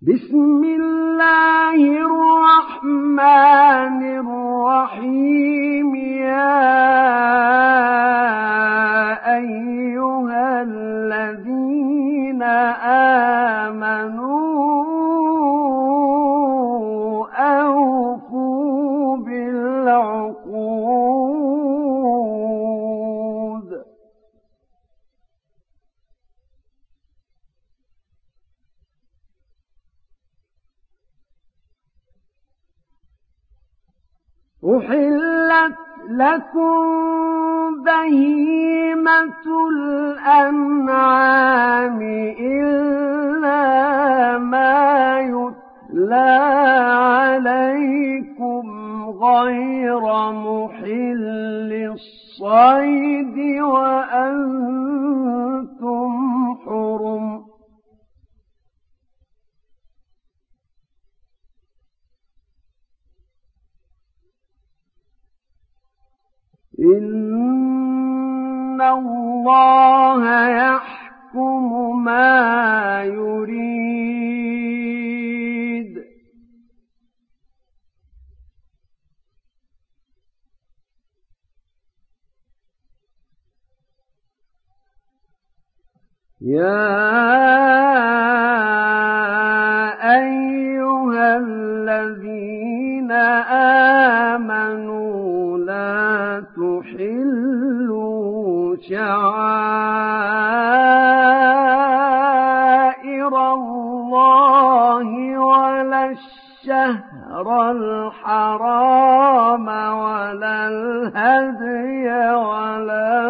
بسم الله الرحمن الرحيم يا أيها الذين آمنوا أوفوا بالعقود أحلت لكم بهيمة الأنعام إلا ما يتلى عليكم غير محل الصيد وأنتم حرم إن الله يحكم ما يريد يا أيها الذين آمنوا لا تحلوا شعائر الله ولا الشهر الحرام ولا الهدي ولا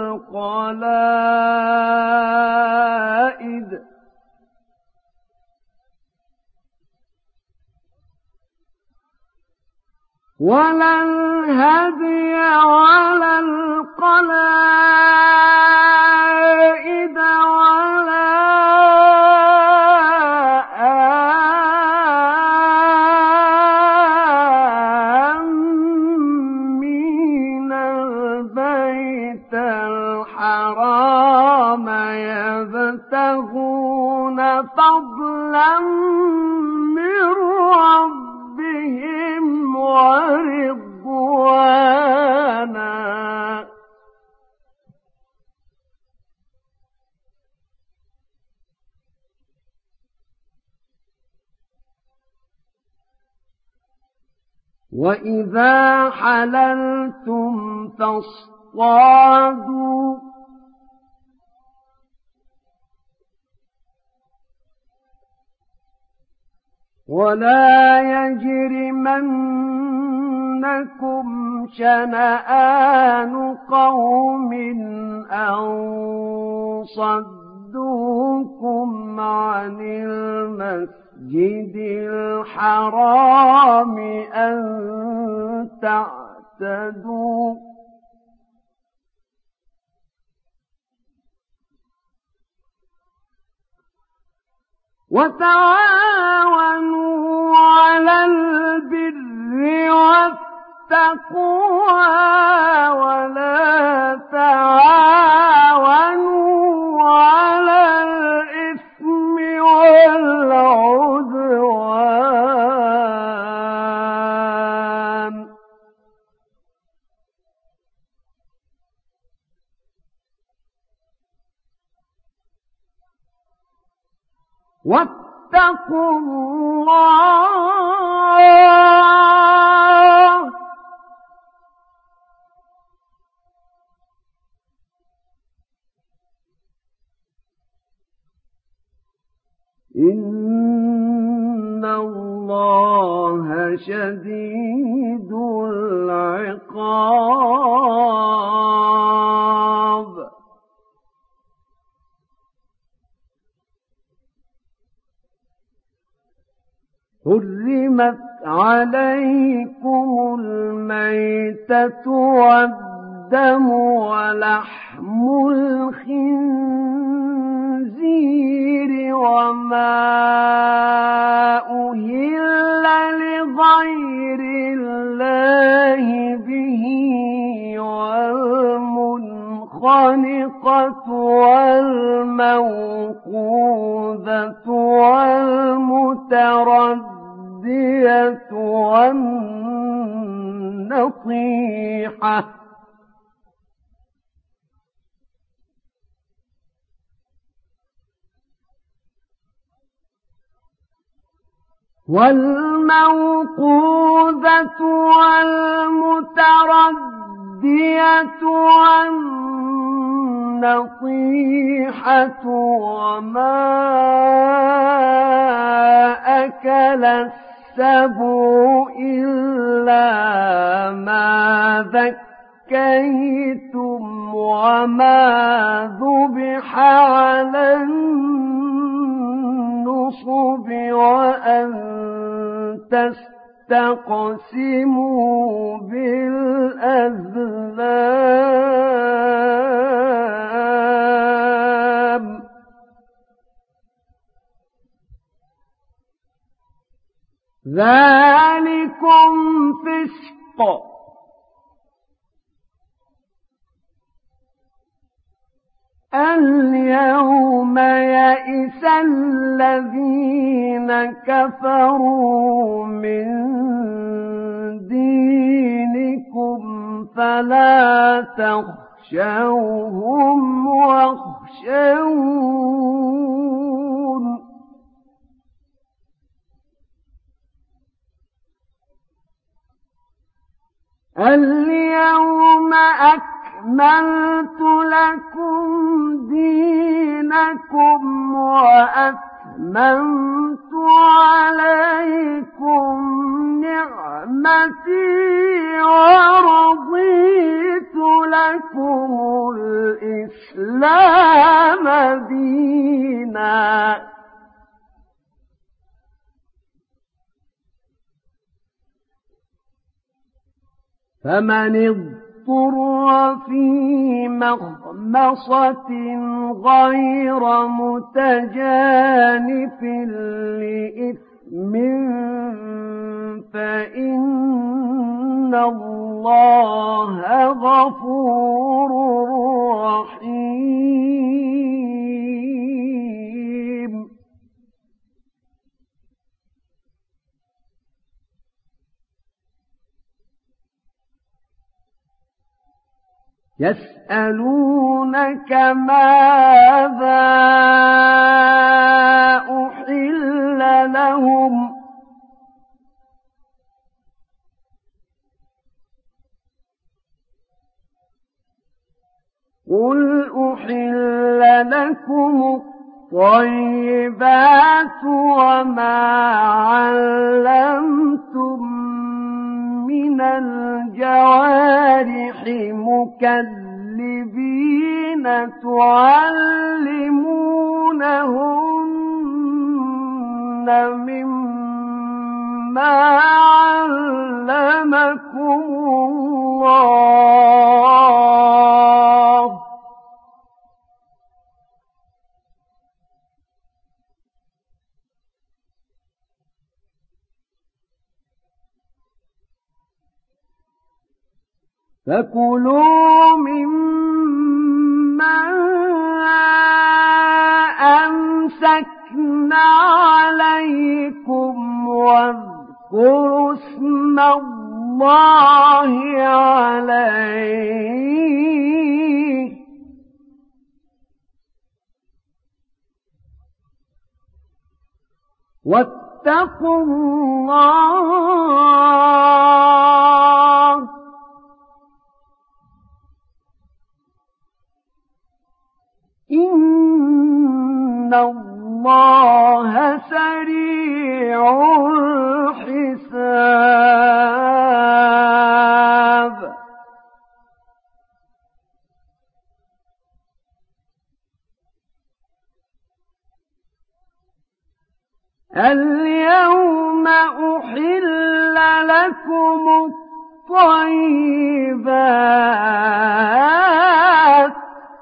القلائد ولا القلائد ولا آمين البيت الحرام يبتغون فضلا من ربهم ورضوانا وإذا حللتم فاصطادوا ولا يجرمنكم شنآن قوم أن صدوكم عن المسجد الحرام أن تعتدوا وتعاونوا على البر والتقوى ولا تعاونوا على الإثم والعدوان واتقوا الله إن الله شديد العقاب حرمت عليكم الميتة والدم ولحم الخنزير وما أهل لغير الله به والمنخنقة والموقوذة والمتردية المتردية والنطيحة والموقوذة والمتردية والنطيحة وما أكل السبع إلا ما ذكيتم وما ذبح على النصب وأن تستقسموا بالأزلام ذلكم فسق اليوم يئس الذين كفروا من دينكم فلا تخشوهم واخشون اليوم أكملت لكم دينكم وأتممت عليكم نعمتي ورضيت لكم الإسلام دينا فمن اضطر في مخمصة غير متجانف لإثم فإن الله غفور رحيم يسألونك ماذا أحل لهم قل أحل لكم الطيبات وما علمتم من الجوارح مكلبين تعلمونهن مما علمكم الله فكلوا مما أمسكنا عليكم واذكروا اسم الله عليه واتقوا الله إن الله سريع الحساب اليوم أحل لكم الطيبات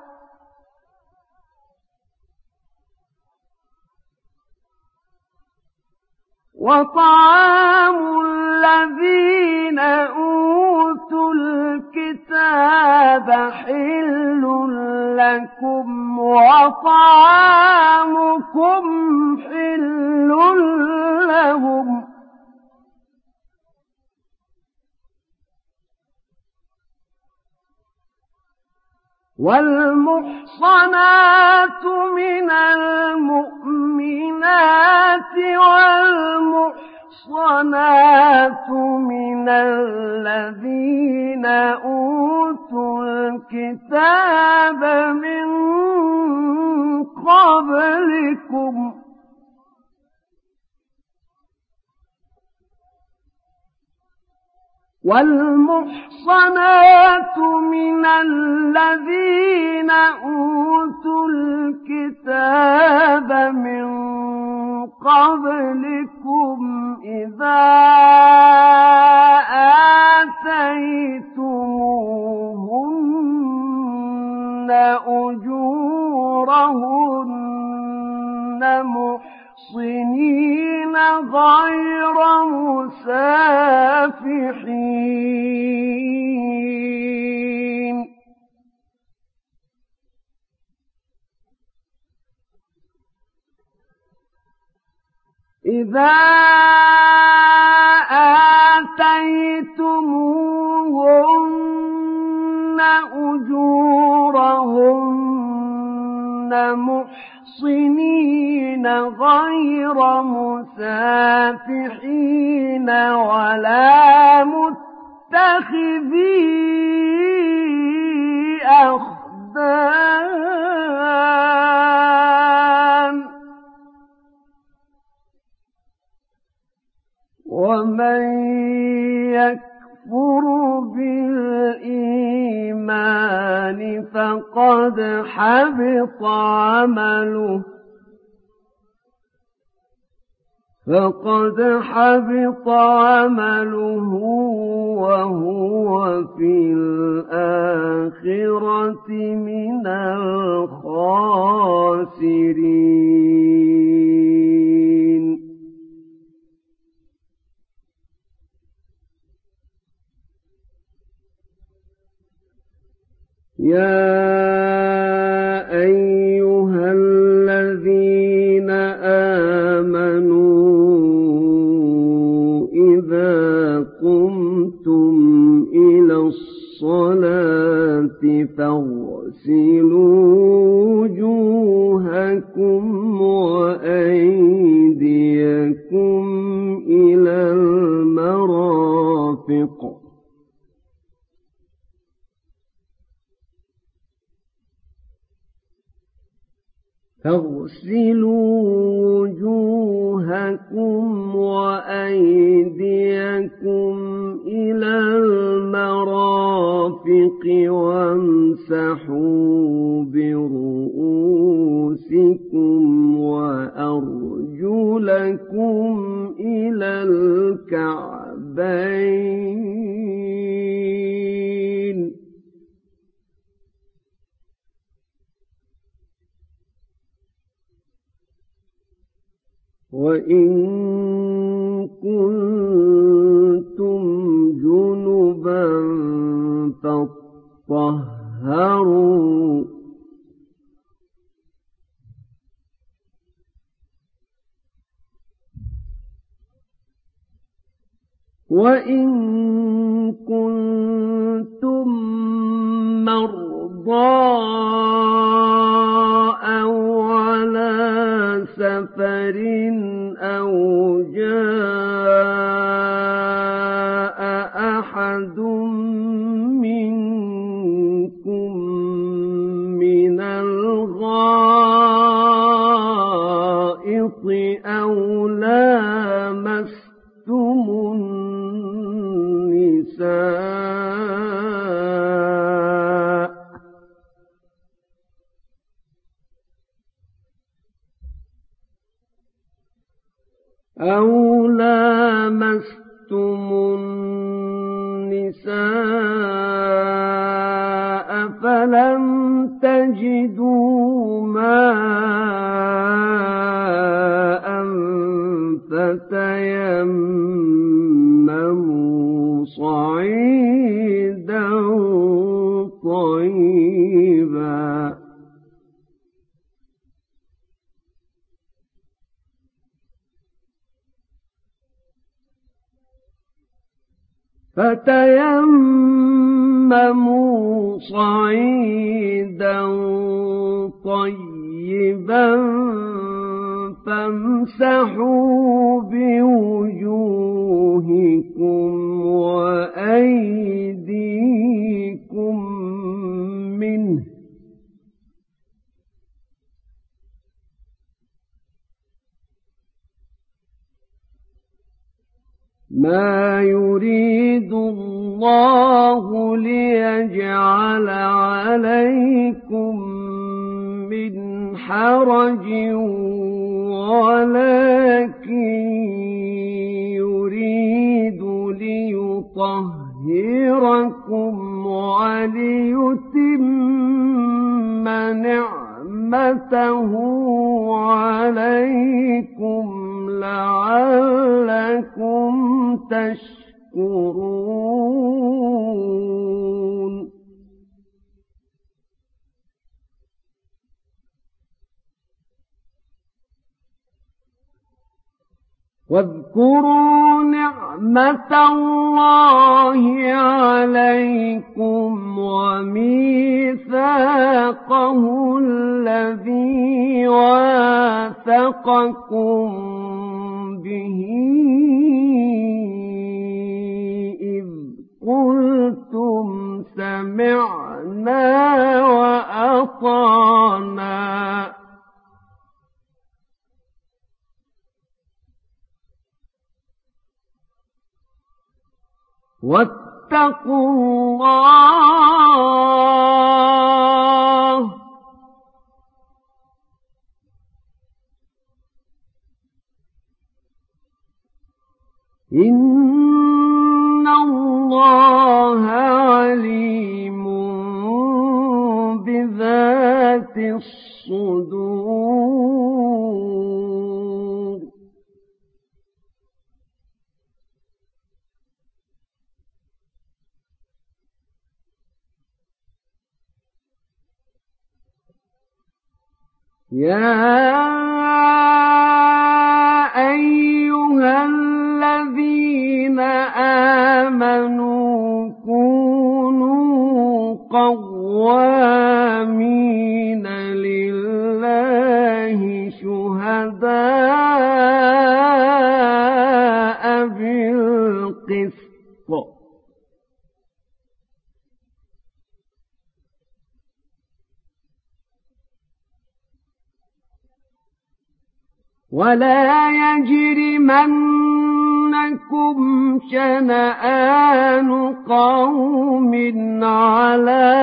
وطعام الذين أوتوا الكتاب حل لكم وطعامكم حل لهم والمحصنات من المؤمنات والمحصنات من الذين أوتوا الكتاب من قبلكم والمحصنات من الذين أوتوا الكتاب من قبلكم إذا آتيتموهن أجورهن محصنين غير مسافحين إذا آتيتموهن أجورهن محصنين غير مسافحين ولا متخذي أخدان ومن يكفر بالإيمان فقد حبط عمله وهو في الآخرة من الخاسرين يا أيها الذين آمنوا إذا قمتم إلى الصلاة فاغسلوا وجوهكم وأيديكم إلى المرافق وامسحوا برؤوسكم وأرجلكم إلى الكعبين وإن كنتم جنبا فاطهروا وإن كنتم مرضى أو على سفر أو جاء أحد منكم من الغائط أو لامستم النساء فلم تجدوا ماء فتيمموا صعيدا طيبا فتيمموا صعيدا طيبا فامسحوا بوجوهكم وأيديكم منه ما يريد الله ليجعل عليكم من حرج ولكن يريد ليطهركم وليتم نعمته عليكم لعلكم تشكرون واذكروا نعمة الله عليكم وميثاقه الذي واثقكم به إذ قلتم سمعنا وأطعنا واتقوا الله إن الله عليم بذات الصدور يا أيها الذين آمنوا كونوا قوامين لله شهداء بالقسط ولا يجرمنكم شنآن قوم على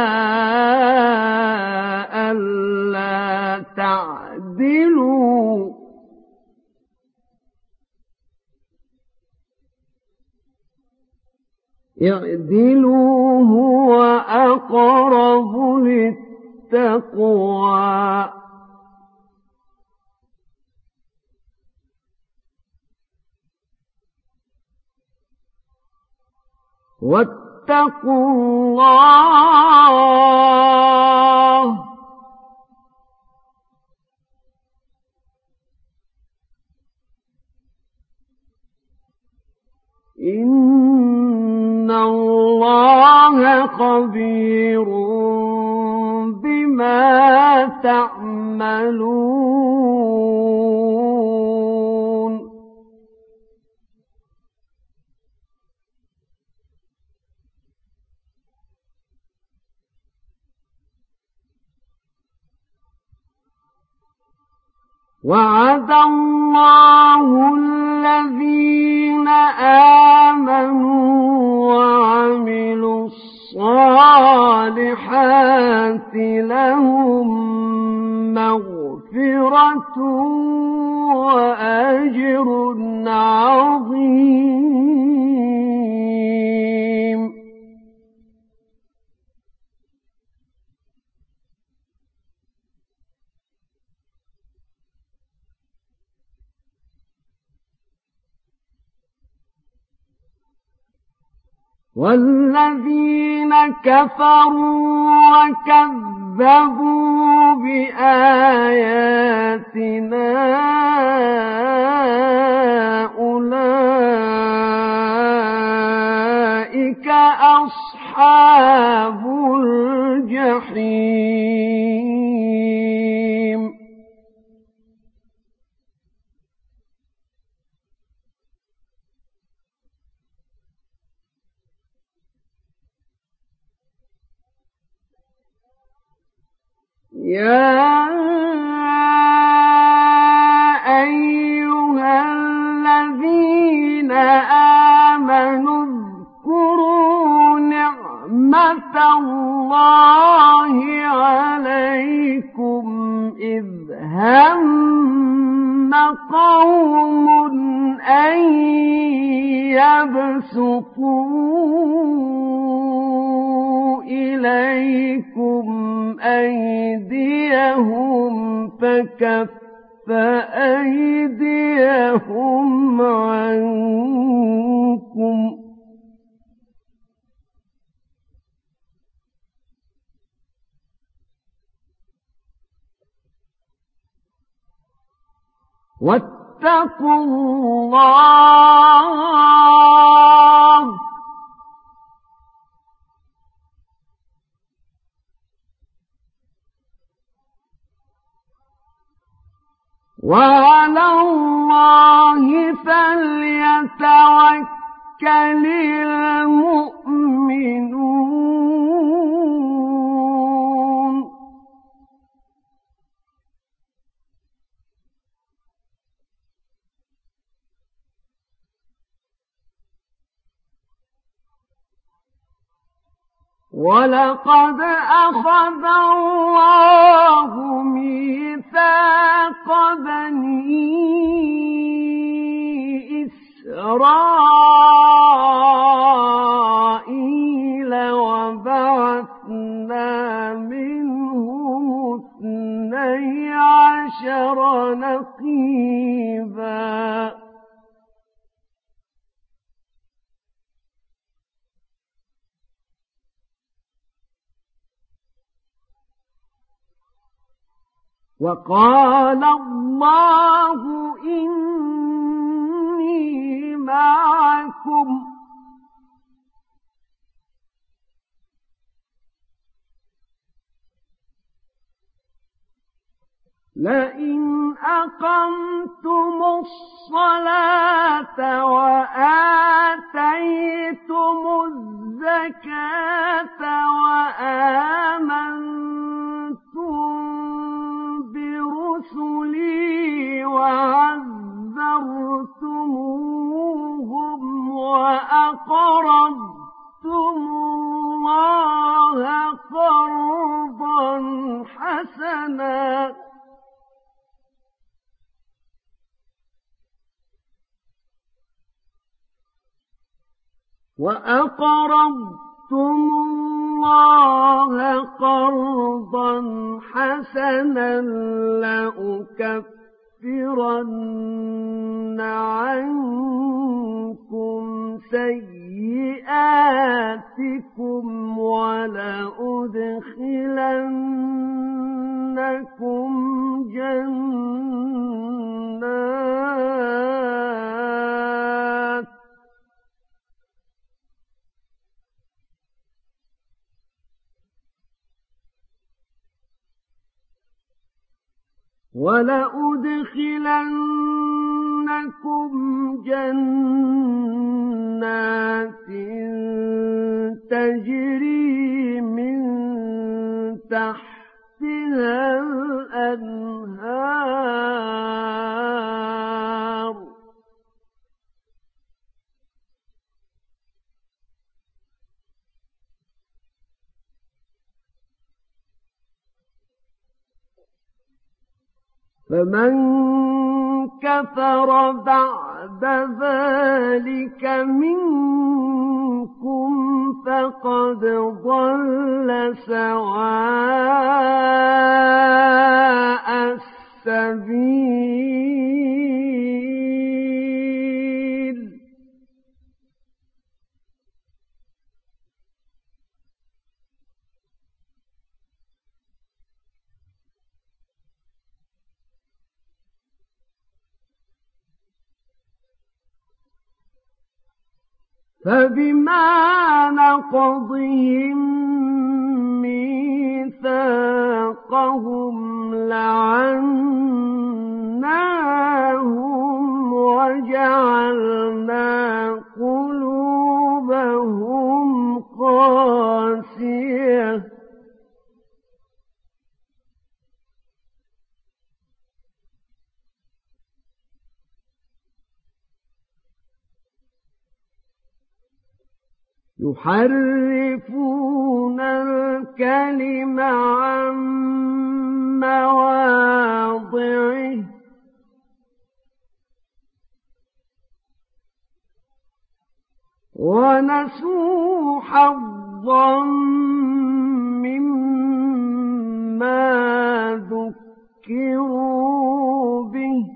ألا تعدلوا اعدلوا هو أقرب للتقوى واتقوا الله إن الله خبير بما تعملون وعد الله الذين آمنوا وعملوا الصالحات لهم مغفرة وأجر عظيم والذين كفروا وكذبوا بآياتنا أولئك يا أيها الذين آمنوا اذكروا نعمة الله عليكم إذ هم قوم أن يبسطوا إليكم أيديهم فكف أيديهم عنكم واتقوا الله وعلى الله فليتوكل المؤمنون ولقد أخذ الله ميثاق بني إسرائيل وبعثنا منهم 12 نقيبا وقال الله إني معكم لئن أقمتم الصلاة وآتيتم الزكاة وآمنتم برسلي وعزرتموهم وأقرضتم الله قرضا حسنا لَأُكَفِّرَنَّ عَنكُمْ سَيِّئَاتِكُمْ وَلَأُدْخِلَنَّكُمْ جَنَّاتٍ تَجْرِي مِن تَحْتِهَا الْأَنْهَارُ فَمَن كَفَرَ بَعْدَ ذَلِكَ مِنكُمْ فَقَدْ ضَلَّ سَوَاءَ السَّبِيلِ فَبِمَا نَقْضِهِم مِّيثَاقَهُمْ لَعَنَّاهُمْ وَجَعَلْنَا قُلُوبَهُمْ قَاسِيَةً يحرفون الكلم عن مواضعه ونسوا حظا مما ذكروا به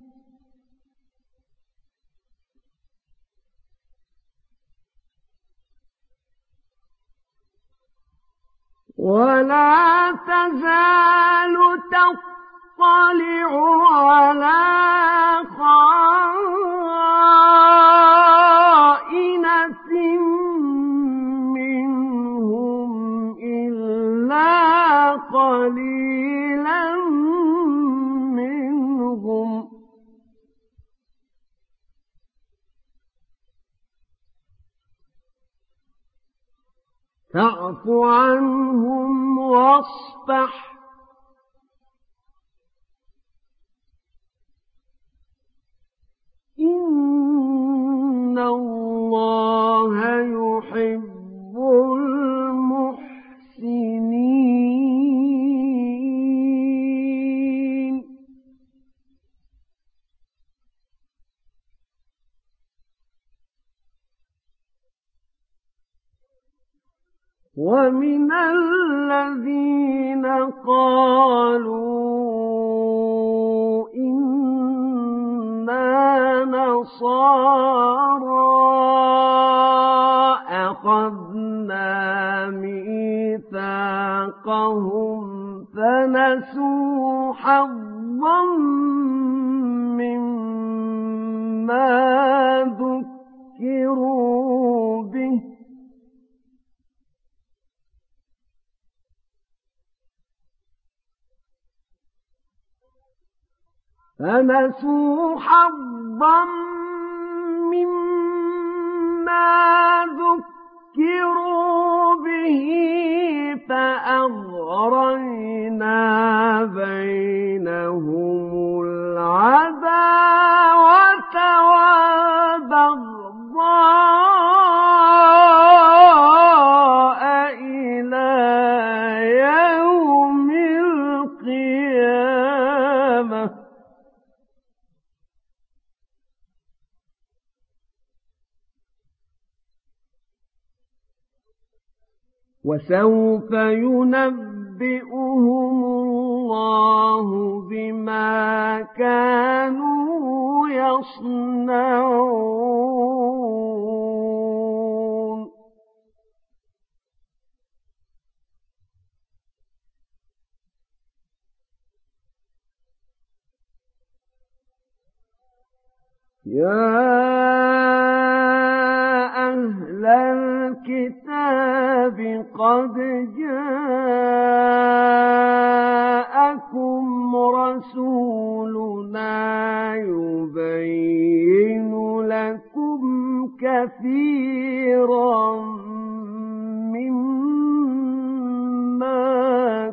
ولا تزال تطلع على خائنة منهم إلا قليلا منهم فاعف عنهم واصفح إن الله يحب المحسنين ومن الذين قالوا إنا نصارى أخذنا ميثاقهم فنسوا حظا مما ذكروا به فأغرينا بينهم العداوة والبغضاء إلى يوم القيامة وسوف ينبئهم الله بما كانوا يصنعون يا أهل الكتاب قد جاءكم رسولنا يبين لكم كثيرا مما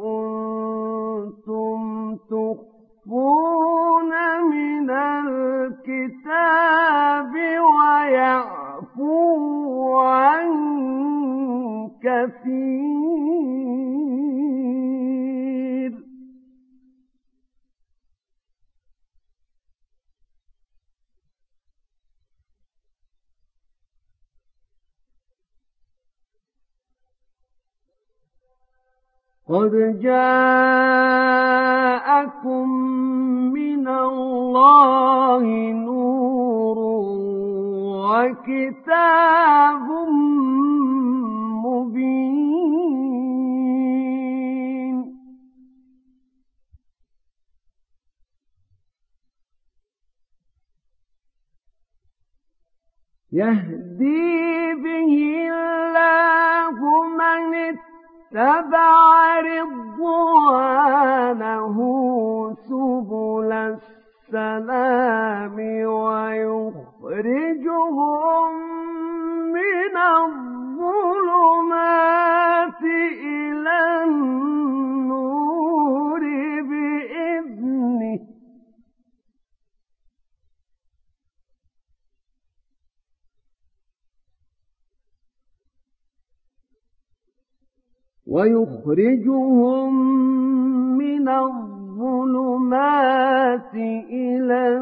كنتم تخفون من الكتاب ويعفو عن كثير قد جاءكم من الله نور وكتاب مبين يهدي به الله من اتبع رضوانه سبل السلام ويخرجهم من الظلمات إلى النور بإذنه ويخرجهم من الظلمات إلى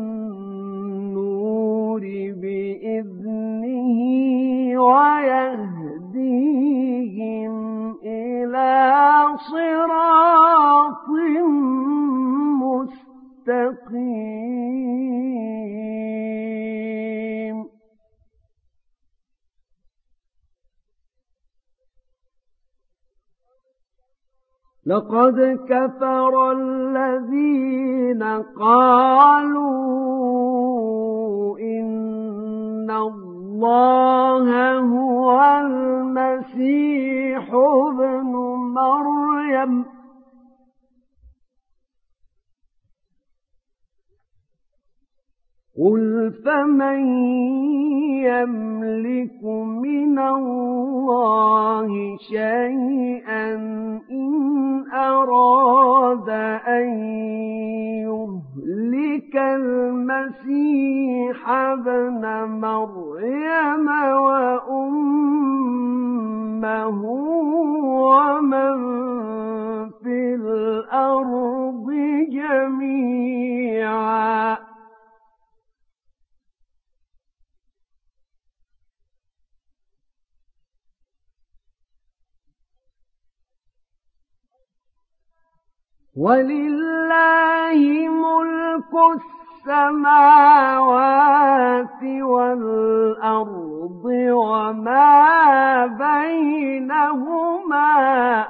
النور بإذنه ويهديهم إلى صراط مستقيم. لقد كفر الذين قالوا إن الله هو المسيح ابن مريم قل فمن يملك من الله شيئا إن أراد أن يهلك المسيح ابن مريم وأمه ومن في الأرض جميعا ولله ملك السماوات والأرض وما بينهما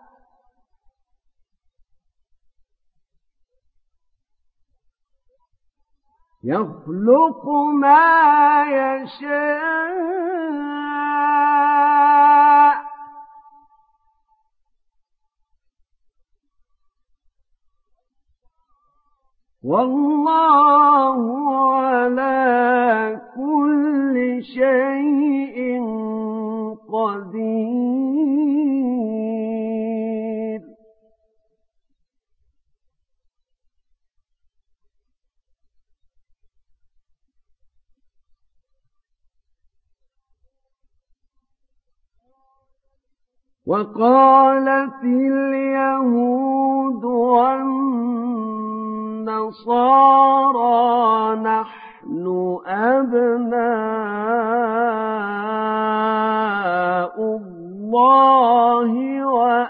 يخلق ما يشاء والله على كل شيء قدير. وقالت اليهود والنصارى نحن أبناء الله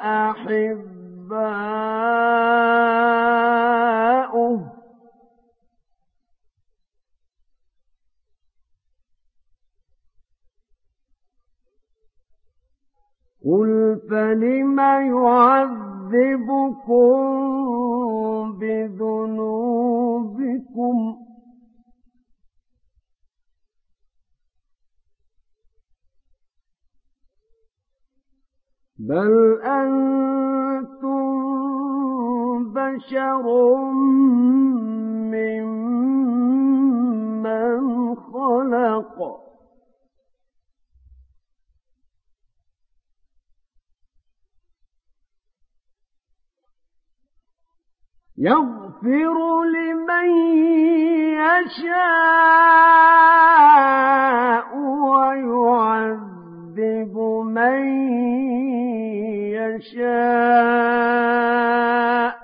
وأحباؤه قل فلم يعذبكم بذنوبكم بل أنتم بشر ممن خلق يغفر لمن يشاء ويعذب من يشاء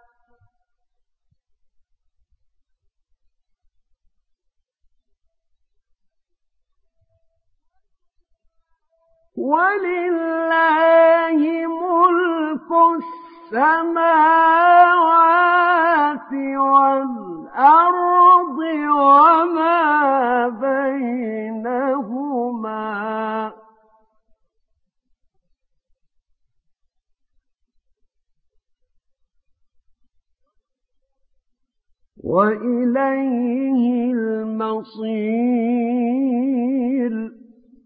ولله ملك السماوات والأرض وما بينهما وإليه المصير.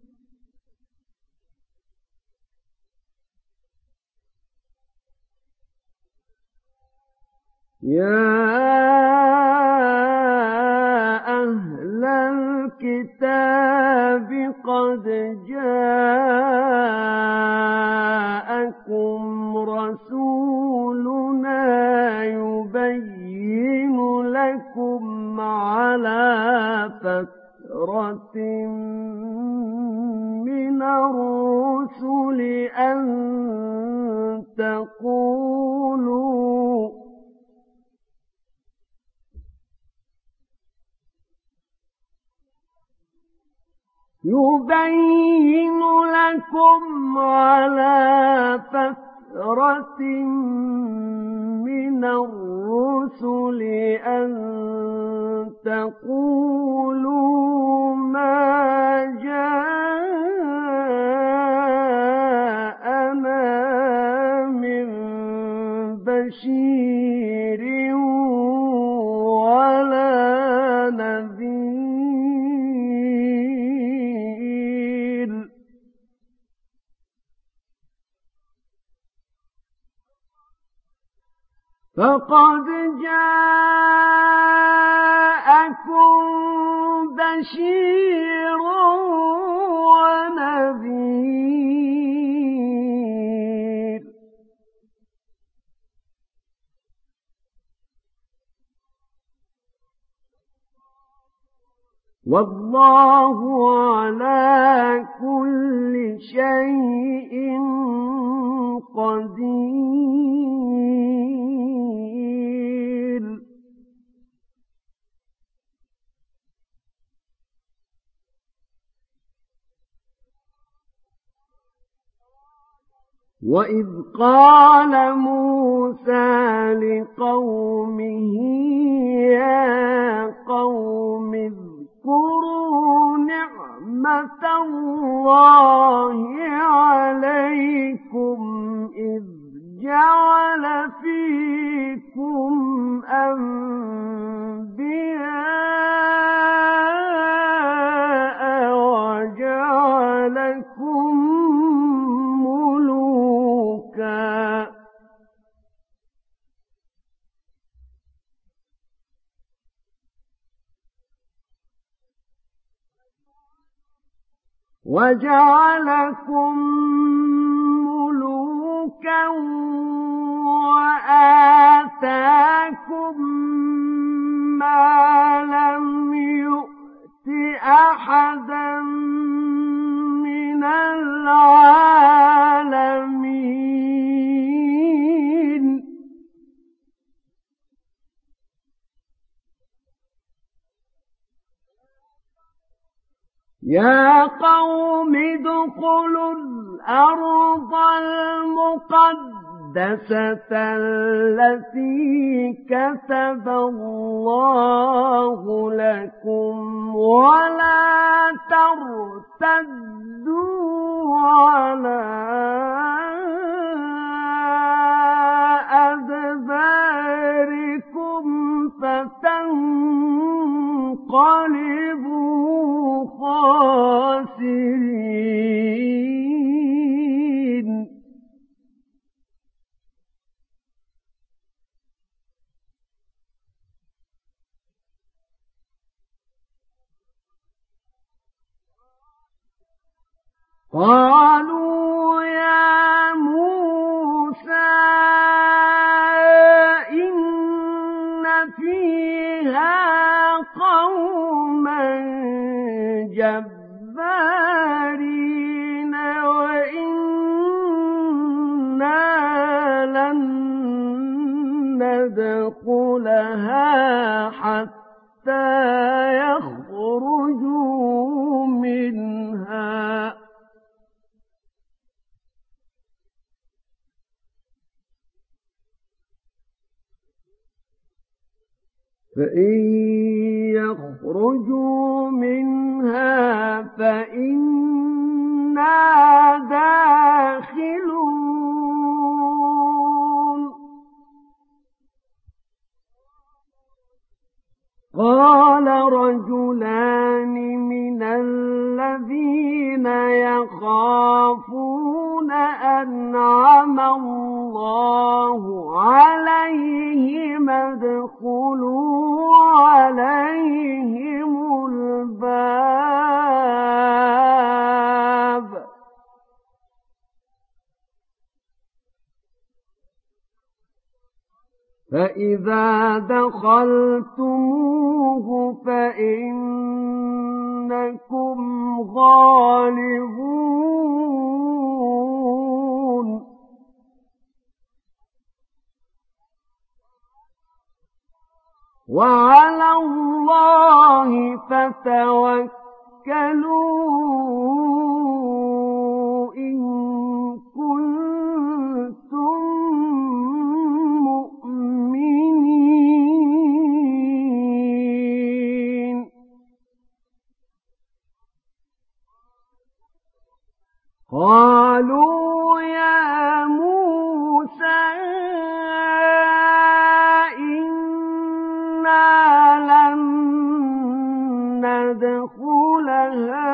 يا أهل الكتاب قد جاءكم رسولنا يبين لكم على فترة من الرسل أن يبين لكم على فترة من الرسل أن تقولوا ما جاءنا من بشير ولا نذير فقد جاءكم بشير ونذير والله على كل شيء قدير وإذ قال موسى لقومه يا قوم اذكروا نعمة الله عليكم إذ جعل فيكم أنبياء وجعلكم ملوكا وآتاكم ما لم يؤت أحدا من العالمين يا قوم ادخلوا الأرض المقدسة التي كتب الله لكم ولا ترتدوا على أدباركم فتنقلبوا خاسرين قالوا يا موسى إن فيها قوما جبارين وإنا لن ندخلها حتى يخرجوا منها فإن يخرجوا منها فإنا داخلون قال رجلان من الذين يخافون أنعم الله عليهم ادخلوا عليهم الباب فإذا دخلتموه فإنكم غالبون وعلى الله فتوكلوا توكلوا إن كنتم مؤمنين قالوا يا موسى إنا لن ندخلها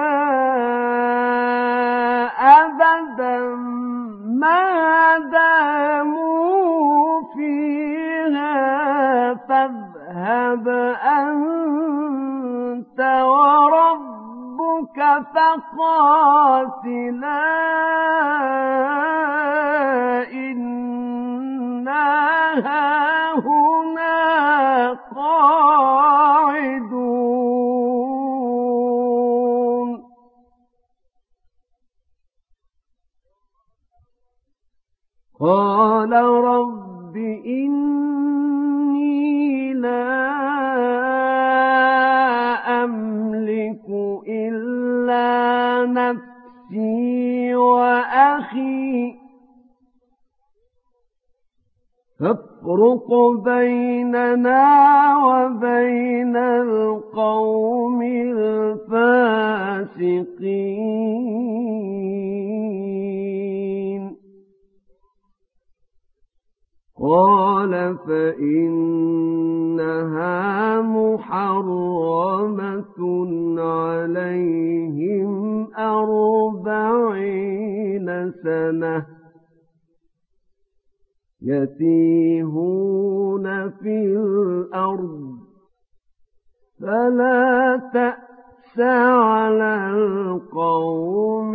أبدا ما داموا فيها فاذهب أنت وربك فقاتلا إنا هاهنا قاعدون قال رب إني لا أملك إلا نفسي وأخي فافرق بيننا وبين القوم الفاسقين قال فإنها محرمة عليهم 40 سنة يتيهون في الأرض فلا تأس على القوم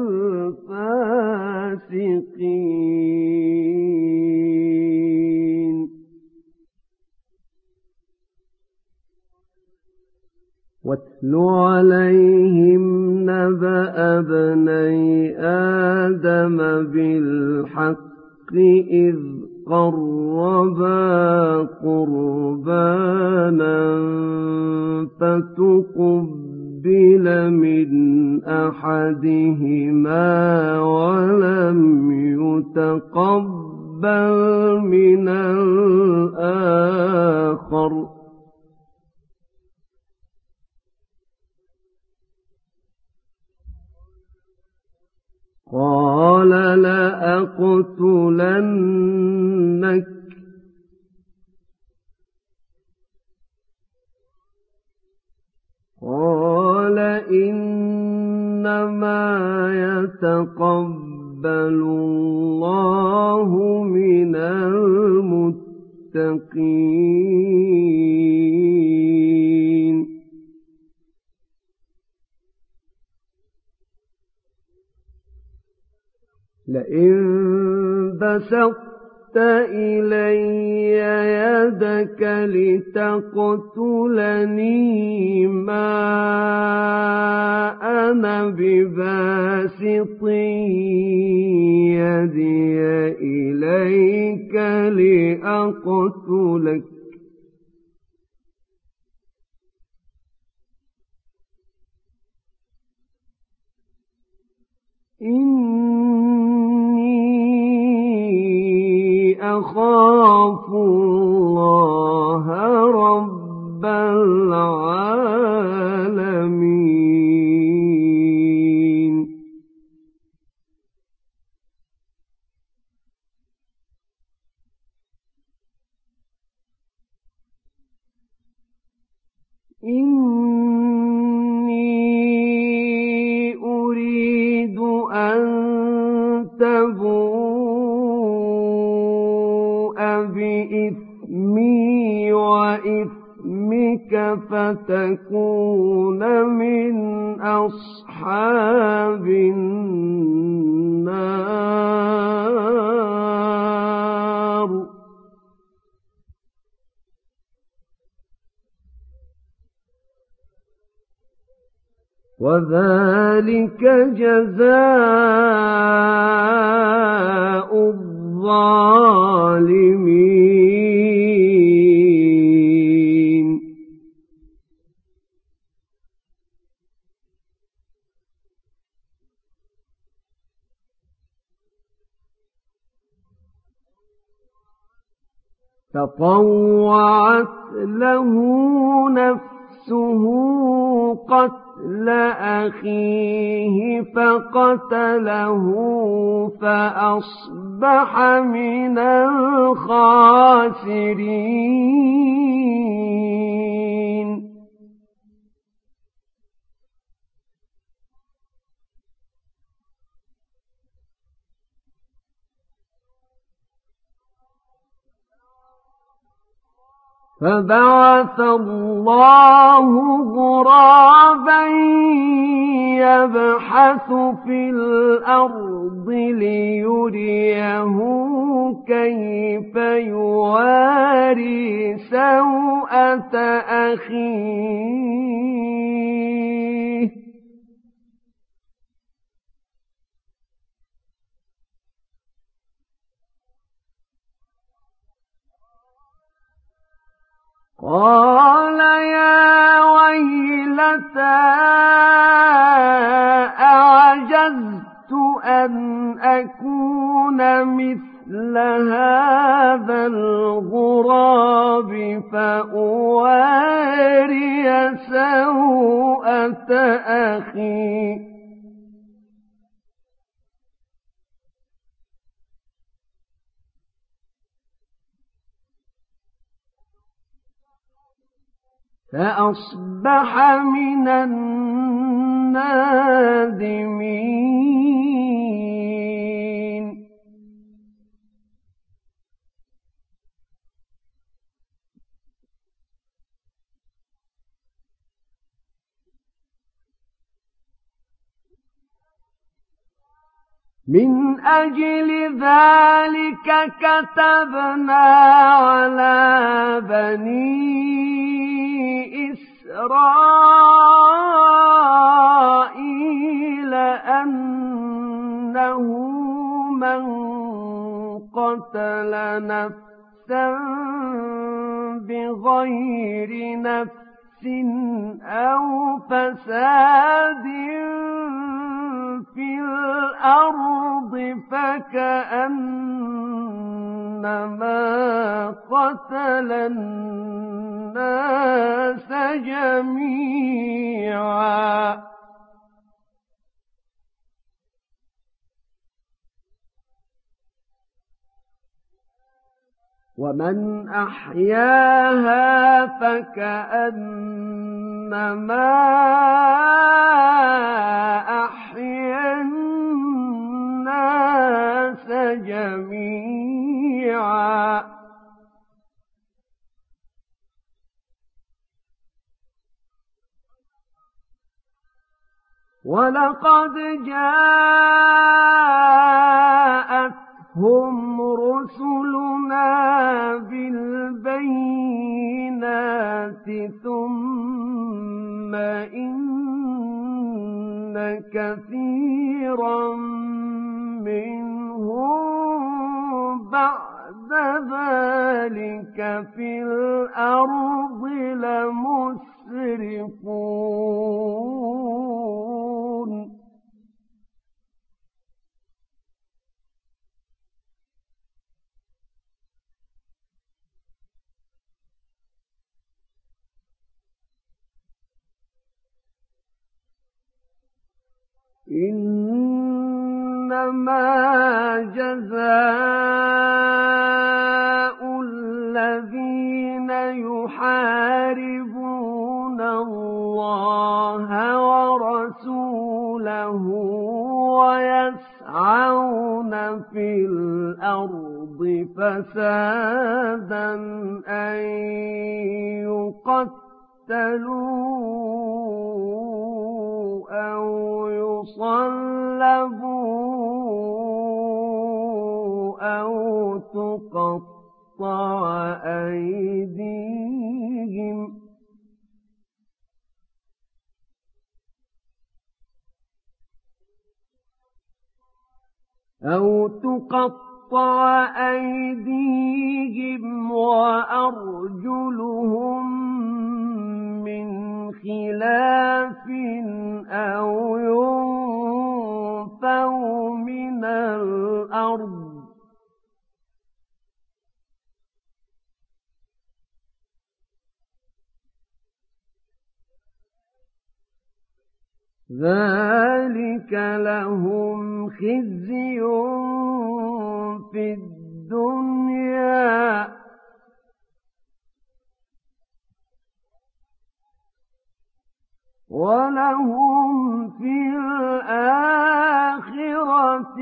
الفاسقين واتل عليهم نبأ ابني آدم بالحق إذ قربا قربانا فتقبل من أحدهما ولم يتقبل من الآخر قال لأقتلنك قال إنما يتقبل الله من المتقين لئن بسطت إلي يدك لتقتلني ما أنا بباسط يدي إليك لأقتلك أخاف الله رب العالمين إني أريد أن تبوء بإثمي وإثمك فتكون من أصحاب النار وذلك جزاء الظالمين. فطوعت له نفسه قتل أخيه فقتله فأصبح من الخاسرين. فبعث الله غرابا يبحث في الأرض ليريه كيف يواري سوءة أخيه قال يا ويلتى أعجزت أن أكون مثل هذا الغراب فأواري سوءة أخي فأصبح من النادمين. من أجل ذلك كتبنا على بني إسرائيل أنه من قتل نفسا بغير نفس أو فساد في الأرض فكأنما قتل الناس جميعا ومن أحياها فكأنما أحيا الناس جميعا ولقد جاءتهم رسلنا بالبينات ثم إن كثيرا منهم بعد ذلك في الأرض لمسرفون. إنما جزاء الذين يحاربون الله ورسوله ويسعون في الأرض فسادا أن يقتلوا أو يصلبوا أو تقطع أيديهم وأرجلهم من خلاف أو ينفوا من الأرض ذلك لهم خزي في الدنيا ولهم في الآخرة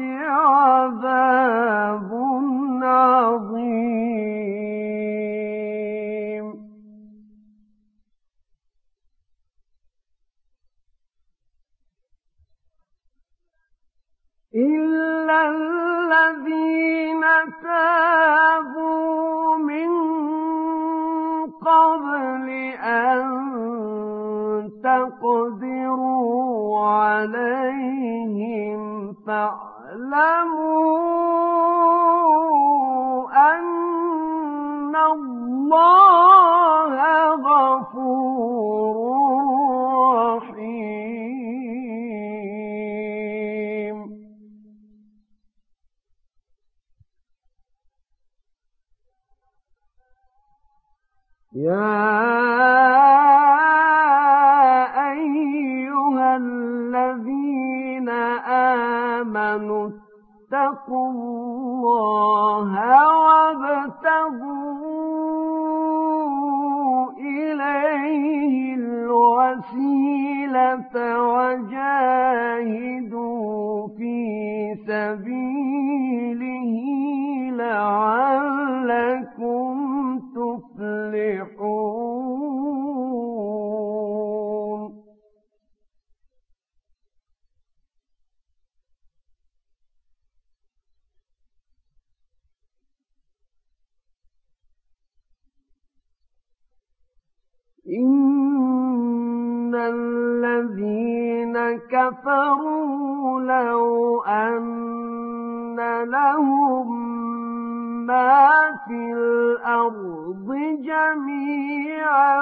عذاب عظيم إلا الذين تابوا من قبل أن تقدروا عليهم فاعلموا أن الله غفور رحيم يا أيها الذين آمنوا اتقوا الله وابتغوا إليه الوسيلة وجاهدوا في سبيله لعلكم تفلحون إن الذين كفروا لو أن لهم ما في الأرض جميعا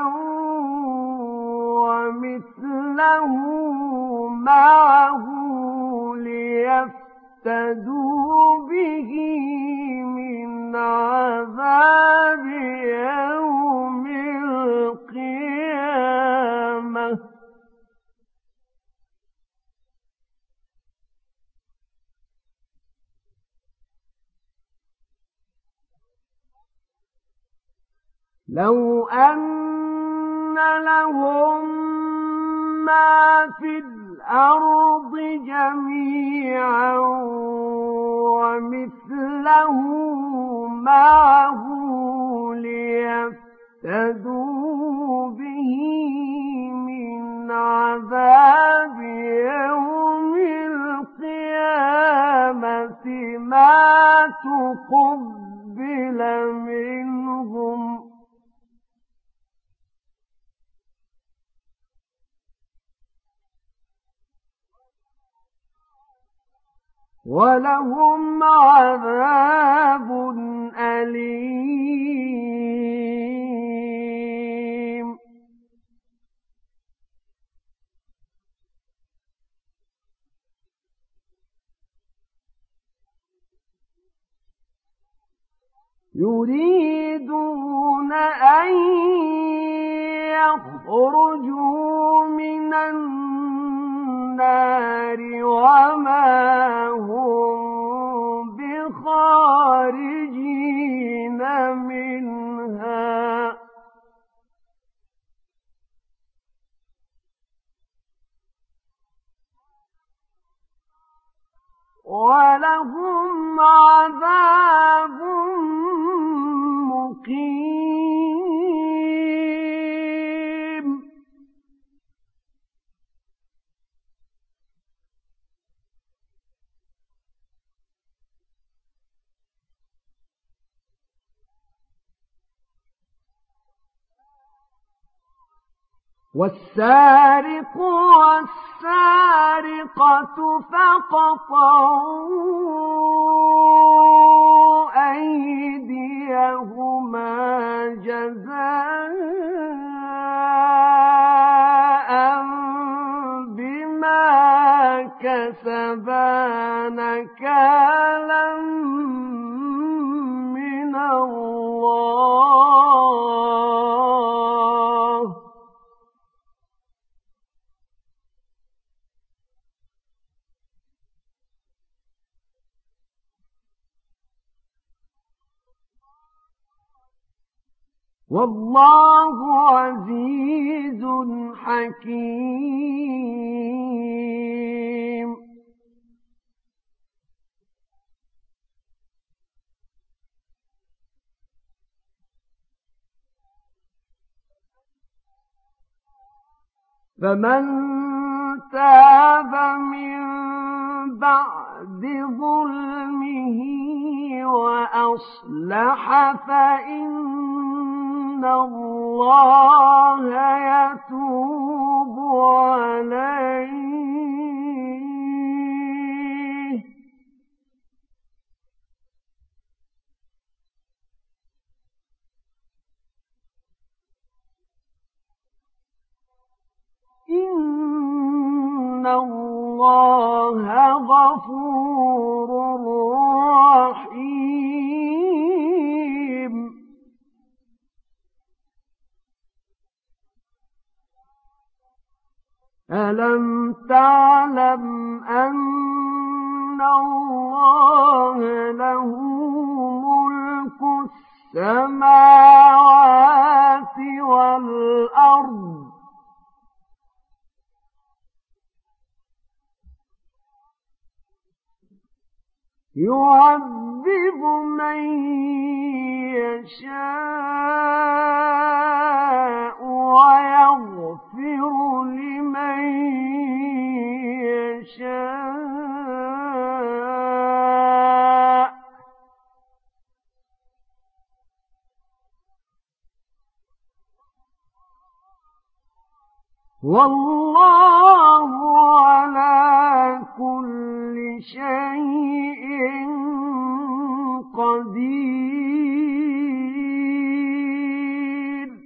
ومثله معه ليفتدوا به من عذاب يوم القيامة لو أن لهم ما في الأرض جميعا ومثله معه ليفتدوا به من عذاب يوم القيامة ما تقبل منهم ولهم عذاب أليم يريدون أن يخرجوا من النار وما هم بخارجين منها ولهم عذاب مقيم والسارق والسارقة فاقطعوا أيديهما جزاء بما كسبا نكالا من الله. والله عزيز حكيم. فمن تاب من بعد ظلمه وأصلح فإن الله يتوب عليه. إن الله غفور رحيم. ألم تعلم أن الله له ملك السماوات والأرض يعذب من يشاء ويغفر لمن يشاء والله على كل شيء قدير.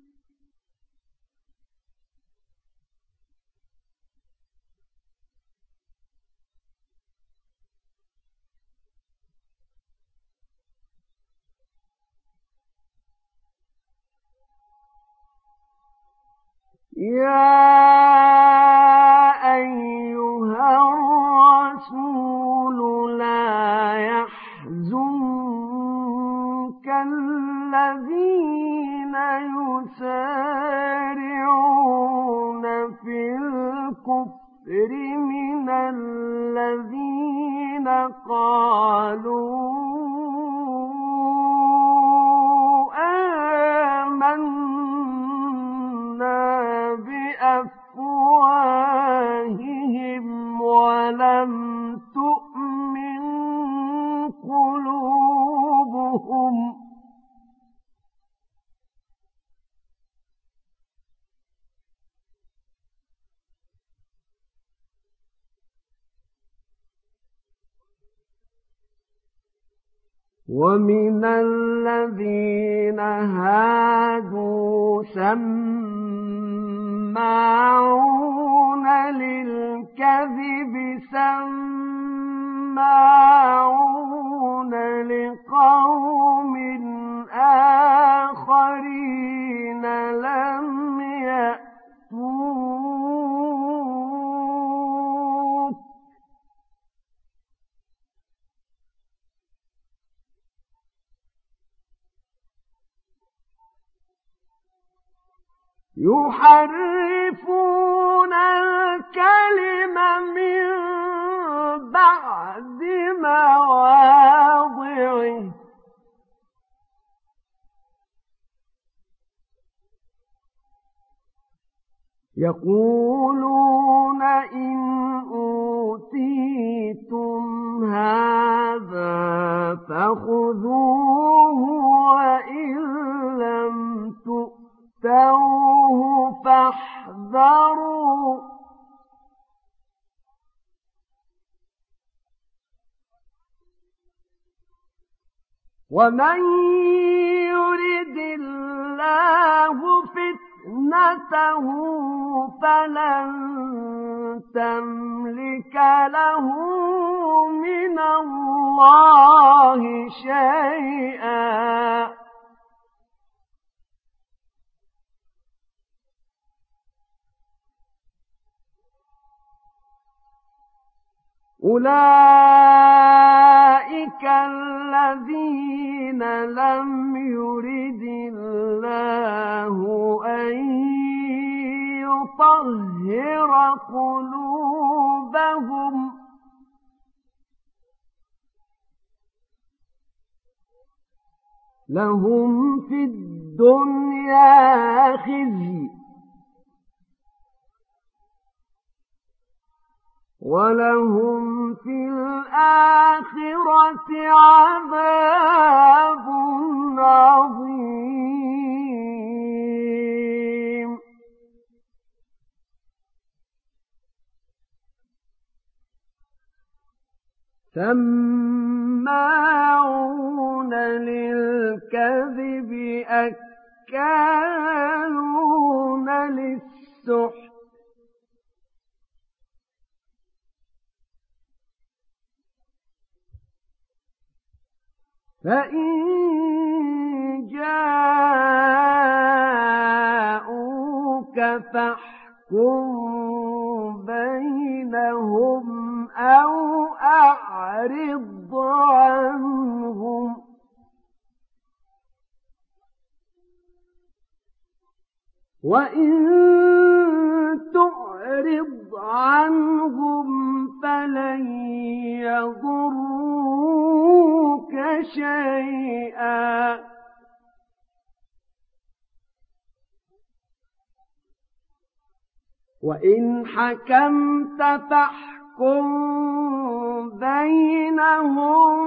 يا أيها الرسول لا يحزنك الذين يسارعون في الكفر من الذين قالوا بأفواههم ولم تؤمن قلوبهم ومن الذين هادوا سماعون للكذب سماعون لقوم آخرين لم يأتوك يحرفون الكلم من بعد مواضعه يقولون إن أوتيتم هذا فخذوه وإن لم تؤتوه فاحذروا ومن يرد الله فتنته فلن تملك له من الله شيئا أولئك أولئك الذين لم يرد الله أن يطهر قلوبهم لهم في الدنيا خزي ولهم في الآخرة عذاب عظيم سماعون للكذب أكالون للسحت فإن جاءوك فاحكم بينهم أو أعرض عنهم وإن تعرض عنهم فلن يضروك شيئا وإن حكمت فاحكم بينهم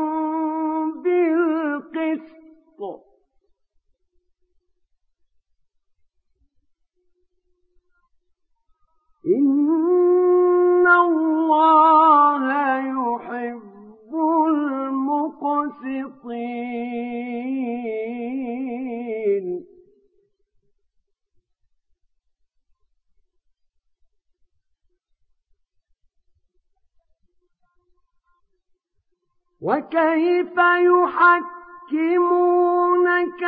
بالقسط إن الله يحب المقسطين وكيف يحكمونك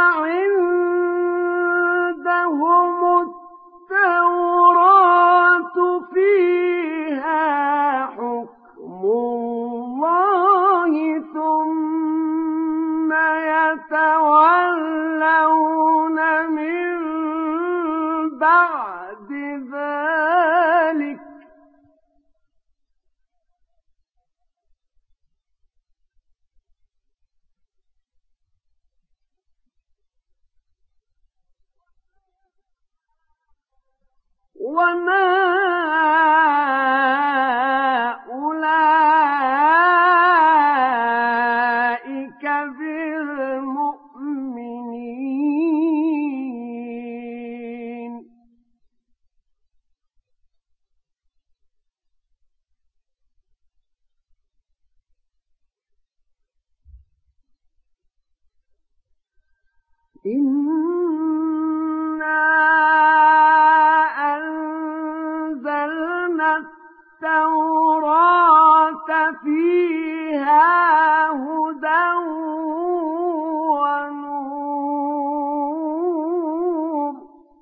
وعندهم التوراة فيها حكم الله ثم يتولون من بعد ذلك وما أولئك بالمؤمنين التوراة فيها هدى ونور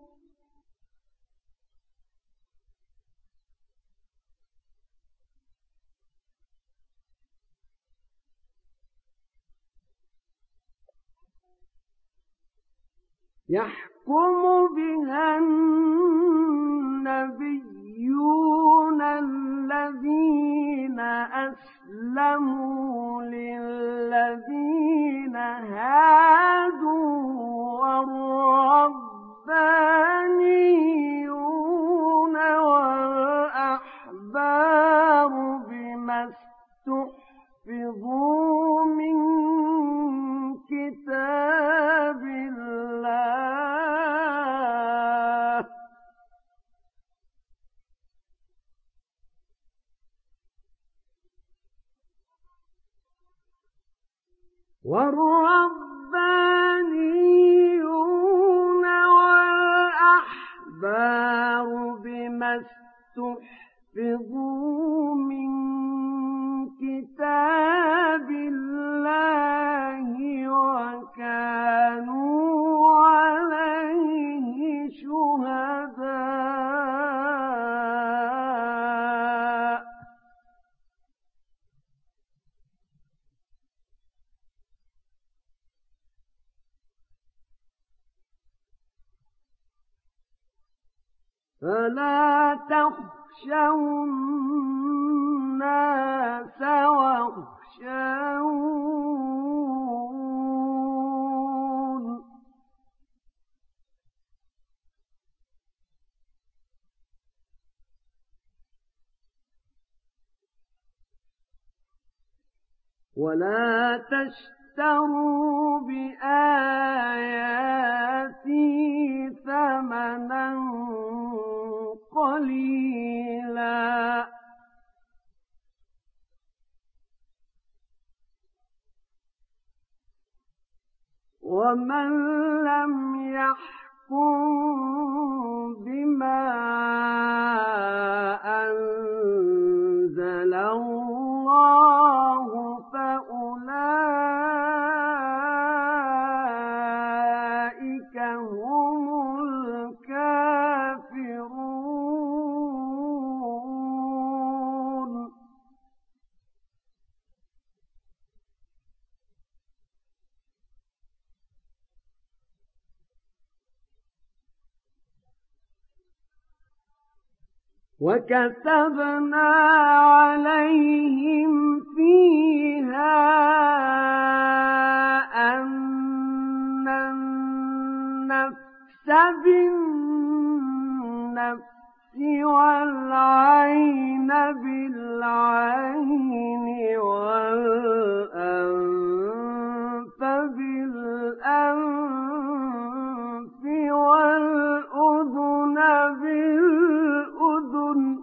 يحكم بها النبيون الذين أسلموا للذين هادوا والربانيون والأحبار بما استحفظوا من كتاب الله والربانيون والأحبار بما استحفظوا من كتاب الله وكانوا عليه شهداء فلا تخشوا الناس واخشون ولا تشتروا بآياتي ثمنا قليلا ومن لم يحكم بما أنزل الله فأولئك هم الكافرون وكتبنا عليهم فيها أن النفس بالنفس والعين بالعين والأنف بالأنف والأذن بالأذن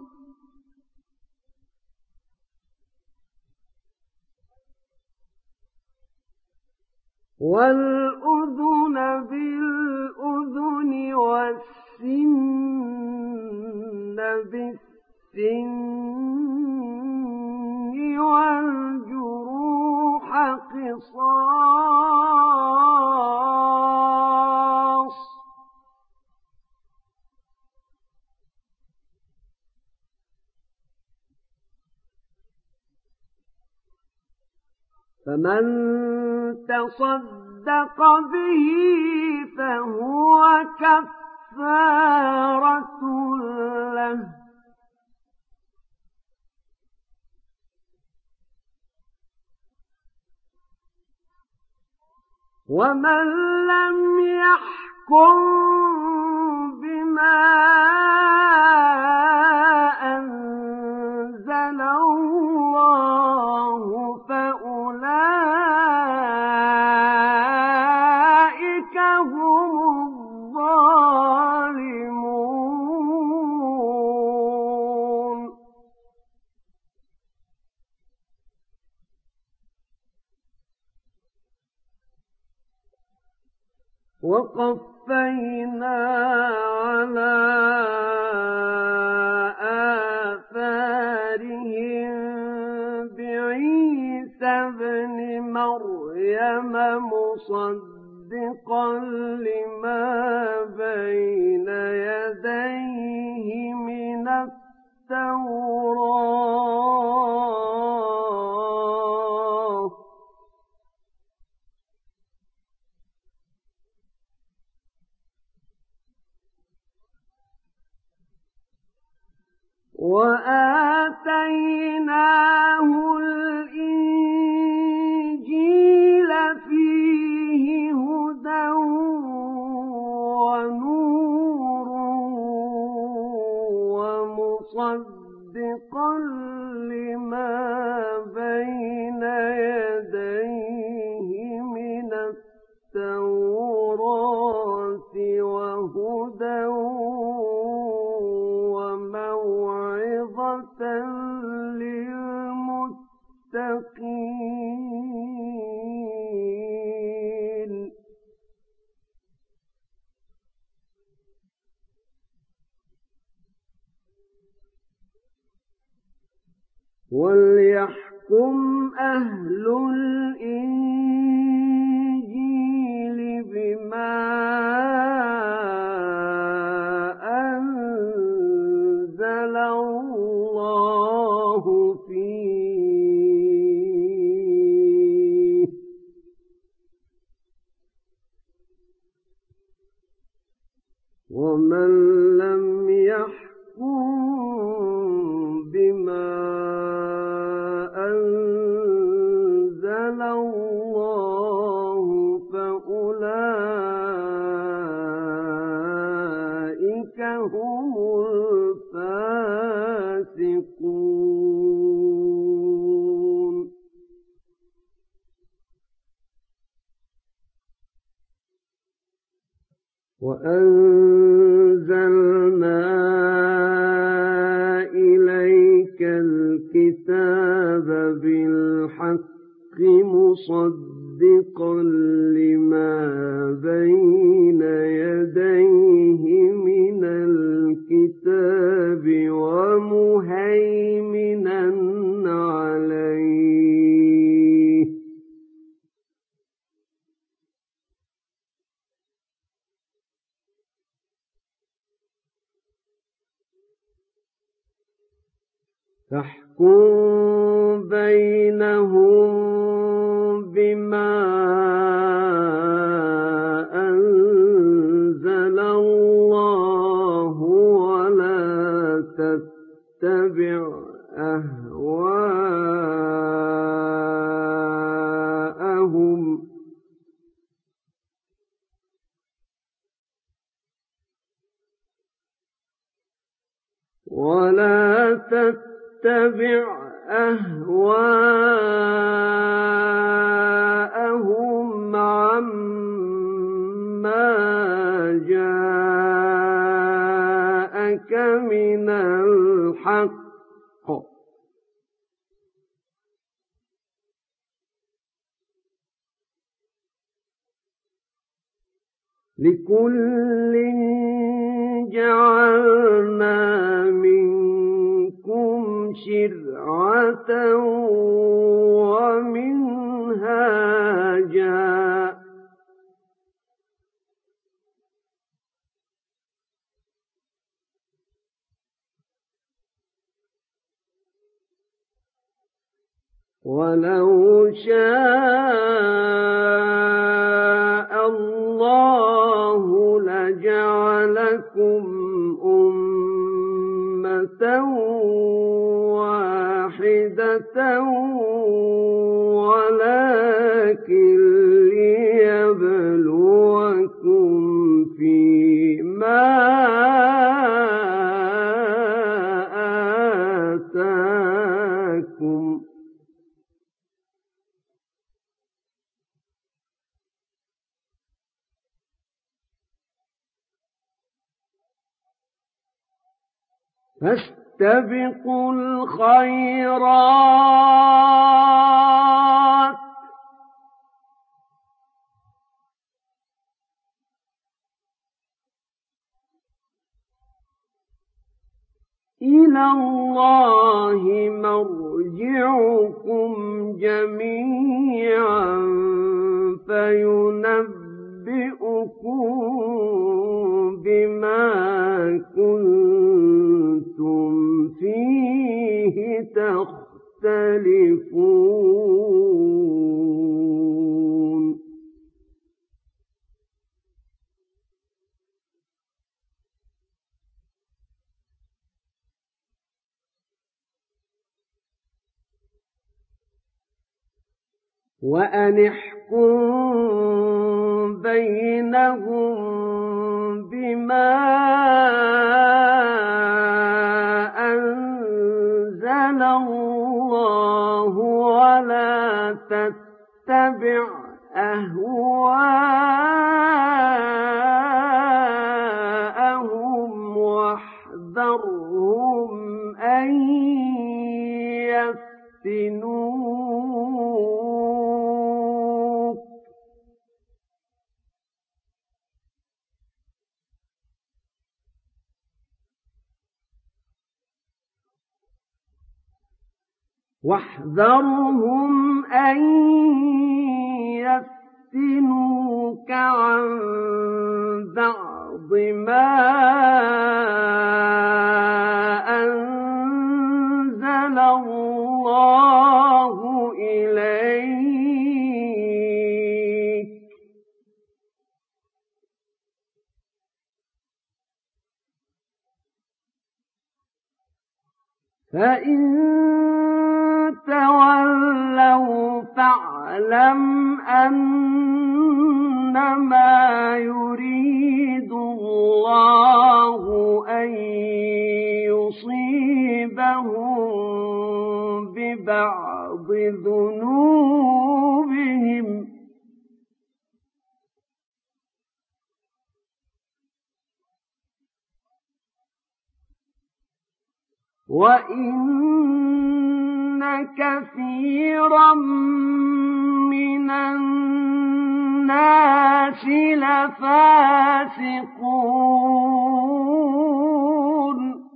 والسن بالسن والجروح قصاص فمن تصدق به فهو كفارة له ومن لم يحكم بما أنزل الله فأولئك هم الظالمون وقفينا على آثارهم بعيسى ابن مريم مصدقا لما بين يديه من التوراة وآتيناه الإنجيل فيه هدى ونور ومصدقا لما بين يديه من التوراة وهدى وموعظة للمتقين وليحكم أهل الإنجيل بما أنزل الله فيه ومن لم يحكم بما أنزل الله فأولئك هم الفاسقون. وأنزلنا إليك الكتاب بالحق مصدقا لما بين يديه من الكتاب ومهيمنا عليه فاحكم بينهم بما أنزل الله ولا تتبع أهواءهم عما جاءك من الحق لكل جعلنا منكم شرعة ومنهاجا ولو شاء الله لجعلكم أمة واحدة ولكن ليبلوكم فيما آتاكم فاستبقوا الخيرات إلى الله مرجعكم جميعا فينبئكم بما كنتم فيه تختلفون وأن احكم بينهم بما أنزل الله ولا تتبع أهواءهم واحذرهم أن يفتنوك عن بعض ما أنزل الله إليك فإن تولوا فاعلم أنما يريد الله أن يصيبهم ببعض ذنوبهم وَإِنَّ كَثِيرًا مِنَ النَّاسِ لَفَاسِقُونَ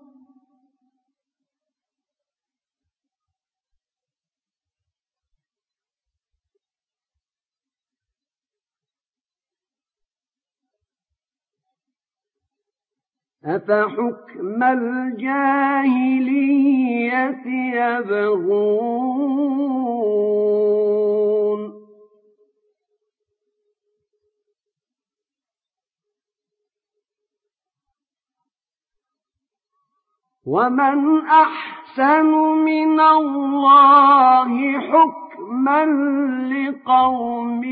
أَفَحُكْمَ الْجَاهِلِيَّةِ يَبْغُونَ وَمَنْ أَحْسَنُ مِنَ اللَّهِ حُكْمًا لِقَوْمٍ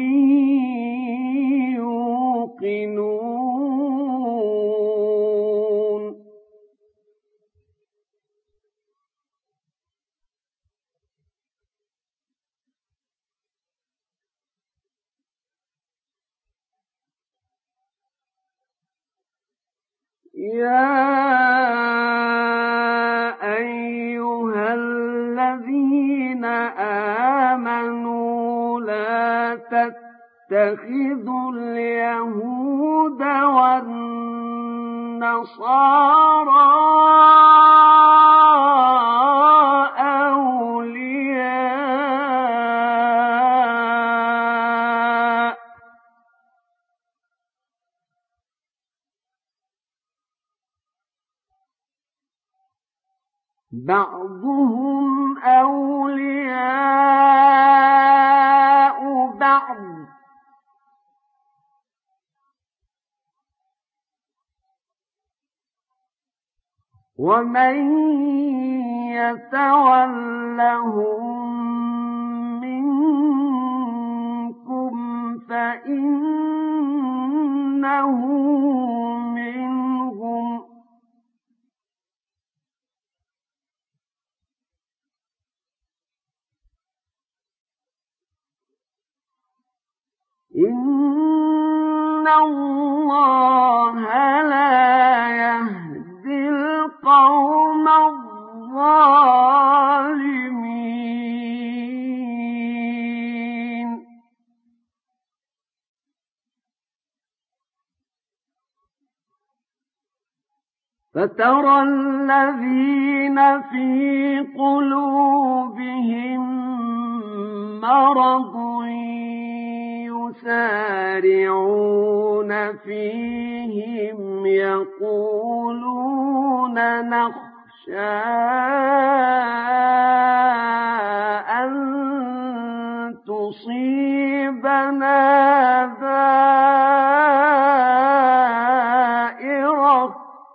يُوقِنُونَ يَا أَيُّهَا الَّذِينَ آمَنُوا لَا تَتَّخِذُوا الْيَهُودَ وَالنَّصَارَىٰ أَوْلِيَاءَ بَعْضُهُمْ أَوْلِيَاءُ بَعْضٍ وَمَن يَتَوَلَّهُم مِّنكُمْ فَإِنَّهُ مِنْهُمْ ۗ إِنَّ اللَّهَ لَا يَهْدِي الْقَوْمَ الظَّالِمِينَ فَتَرَى الَّذِينَ فِي قُلُوبِهِم مَّرَضٌ يُسَارِعُونَ فِيهِمْ يَقُولُونَ نَخْشَىٰ أَن تُصِيبَنَا دَائِرَةٌ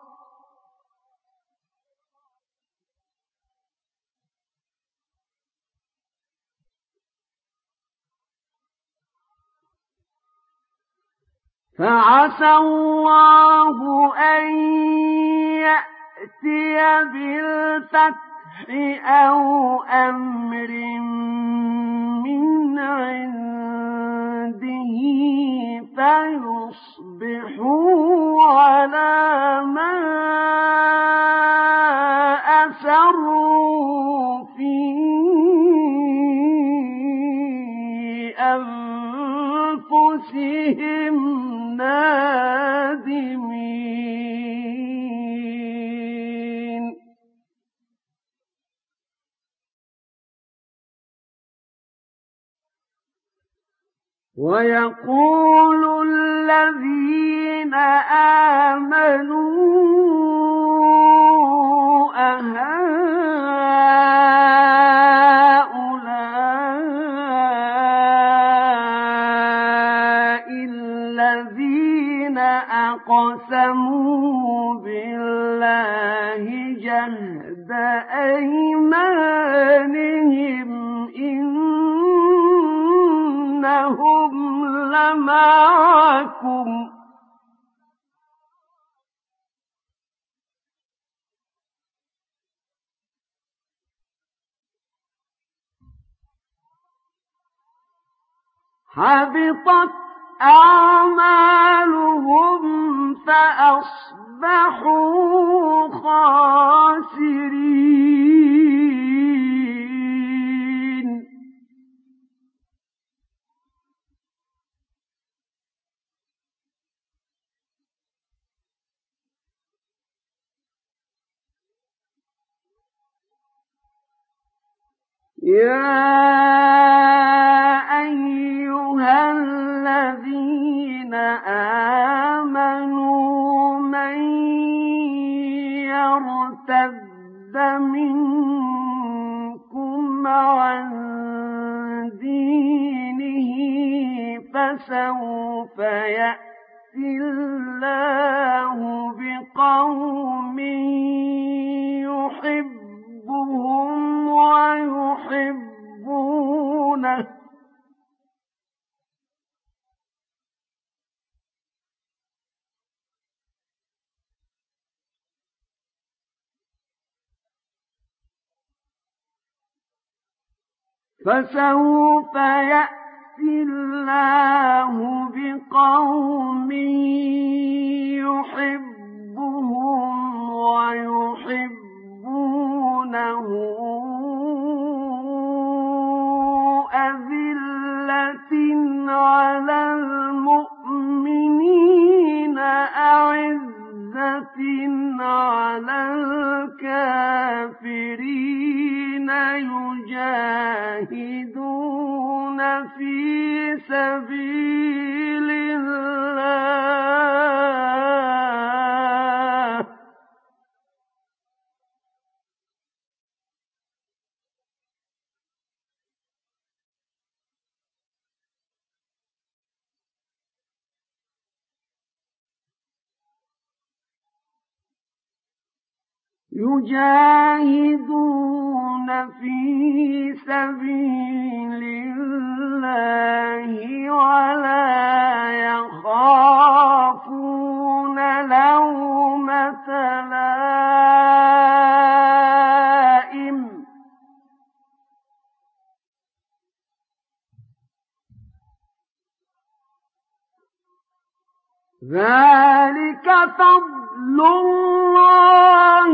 فَعَسَى اللَّهُ أَن يَأْتِيَ بِالْفَتْحِ أَوْ أَمْرٍ مِّنْ عِندِهِ فَيُصْبِحُوا عَلَىٰ مَا أَسَرُّوا فِي أَنفُسِهِمْ نَادِمِينَ وَيَقُولُ الَّذِينَ آمَنُوا أَهَٰؤُلَاءِ الَّذِينَ أَقْسَمُوا أقسموا بالله جهد أيمانهم إنهم لمعكم حبطت أعمالهم فأصبحوا خاسرين يا أيها الذين آمنوا من يرتد منكم عن دينه فسوف يأتي الله بقوم يحبهم ويحبونه فسوف يأتي الله بقوم يحبهم ويحبونه أذلة على المؤمنين أعزة على الكافرين يجاهدون في سبيل الله ولا يخافون لومة لائم ذلك فضل الله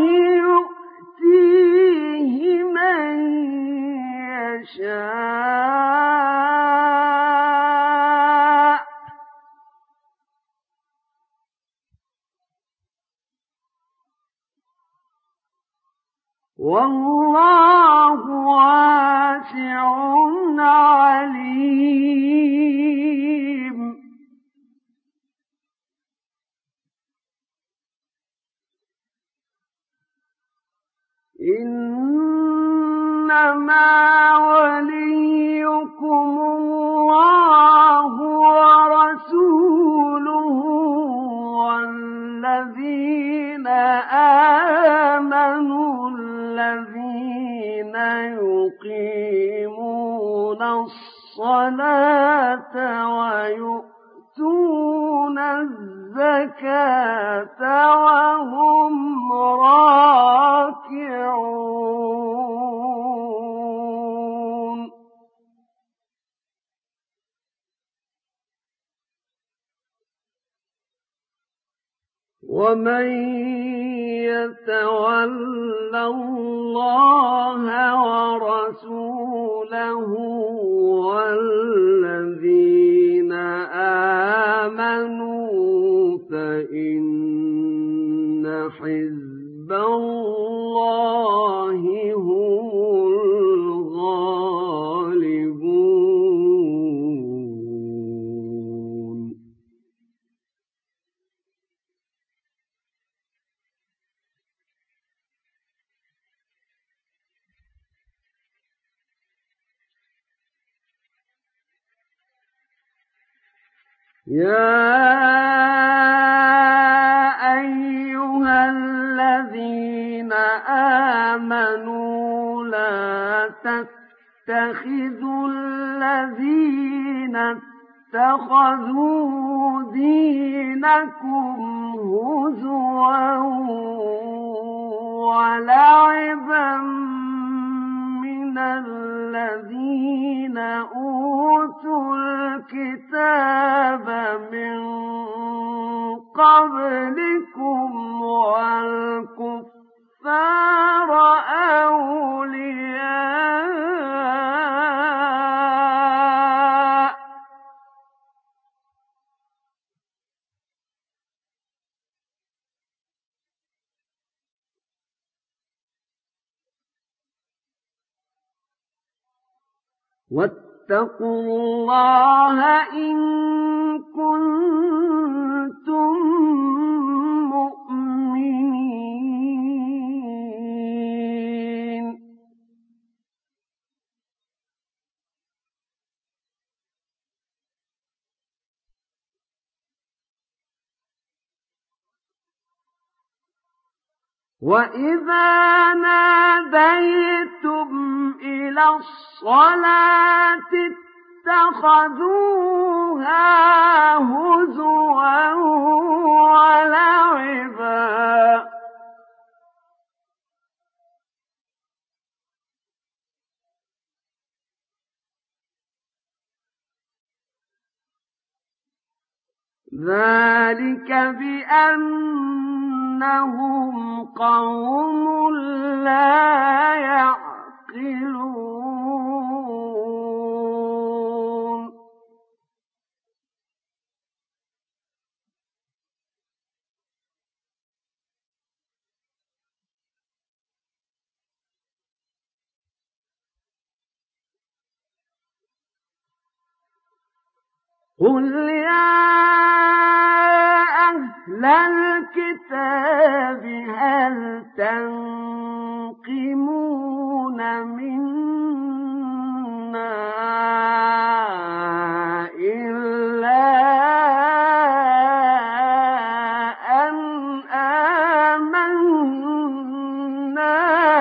يؤتيه من يشاء والله واسع عليم إنما وليكم الله ورسوله والذين آمنوا الذين يقيمون الصلاة ويؤتون الزكاة وهم راكعون ومن يتول الله ورسوله والذين آمنوا فإن حزب الله هم الغالبون يا آمنوا لا تتخذوا الذين اتخذوا دينكم هزوا ولعبا من الذين أوتوا الكتاب من قبلكم والكفار أولياء واتقوا الله إن كنتم مؤمنين وإذا ناديتم إلى الصلاة اتخذوها هزوا ولعبا ذلك بأنهم قوم لا يعقلون قل يا أهل الكتاب هل تنقمون منا إلا أن آمنا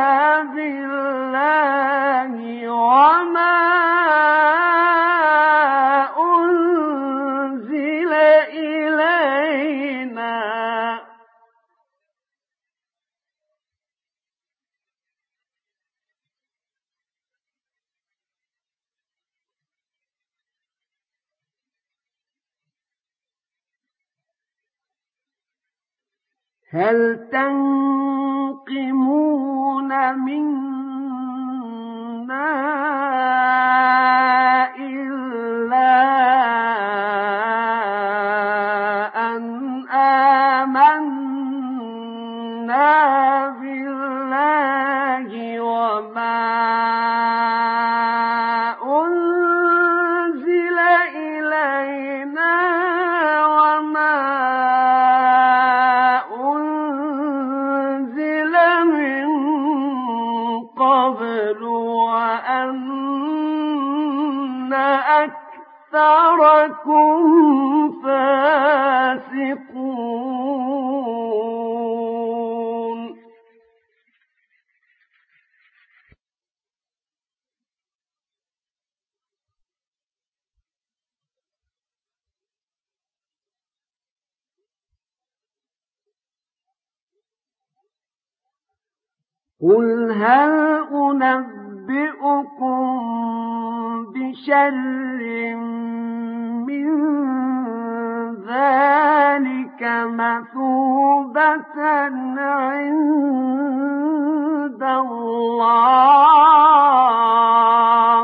بالله وما أنزل إلينا هل تنقمون منا إلا أن آمنا بالله وما أنزل إلينا وما أنزل من قبل وأن أكثركم فاسقون قل هل أنبئكم بشر من ذلك مثوبة عند الله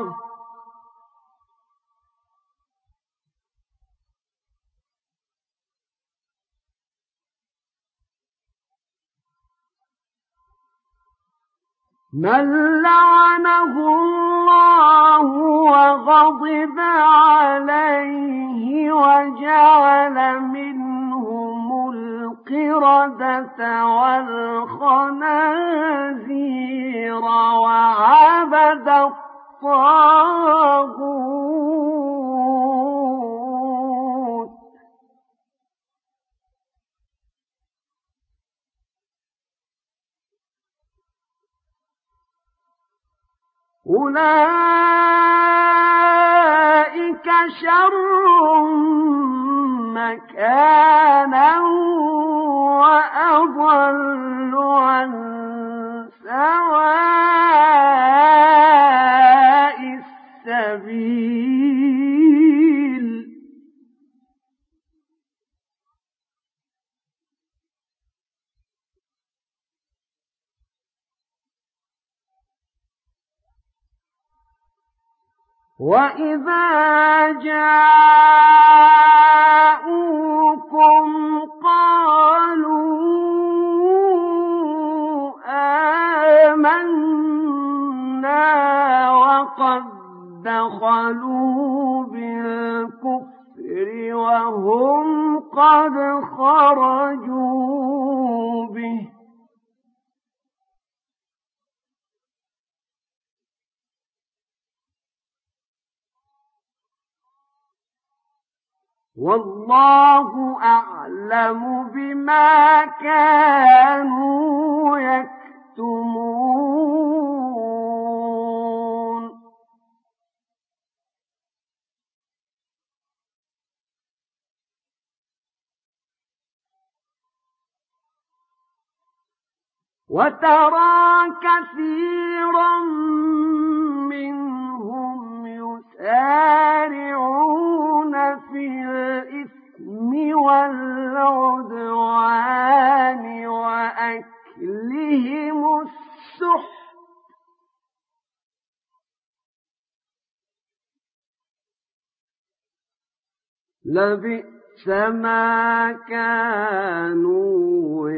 من لعنه الله وغضب عليه وجعل منهم القردة والخنازير وعبد الطاغوت أولئك شر مكانا وأضل عن سواء السبيل وَإِذَا جَاءُوكُمْ قَالُوا آمَنَّا وَقَدْ دَخَلُوا بِالْكُفْرِ وَهُمْ قَدْ خَرَجُوا بِهِ وَاللَّهُ أَعْلَمُ بِمَا كَانُوا يَكْتُمُونَ وَتَرَى كَثِيرًا مِّنْهُمْ يُسَارِعُونَ فِي الْإِثْمِ وَالْعُدْوَانِ وَأَكْلِهِمُ السُّحْتَ لَبِئْسَ مَا كَانُوا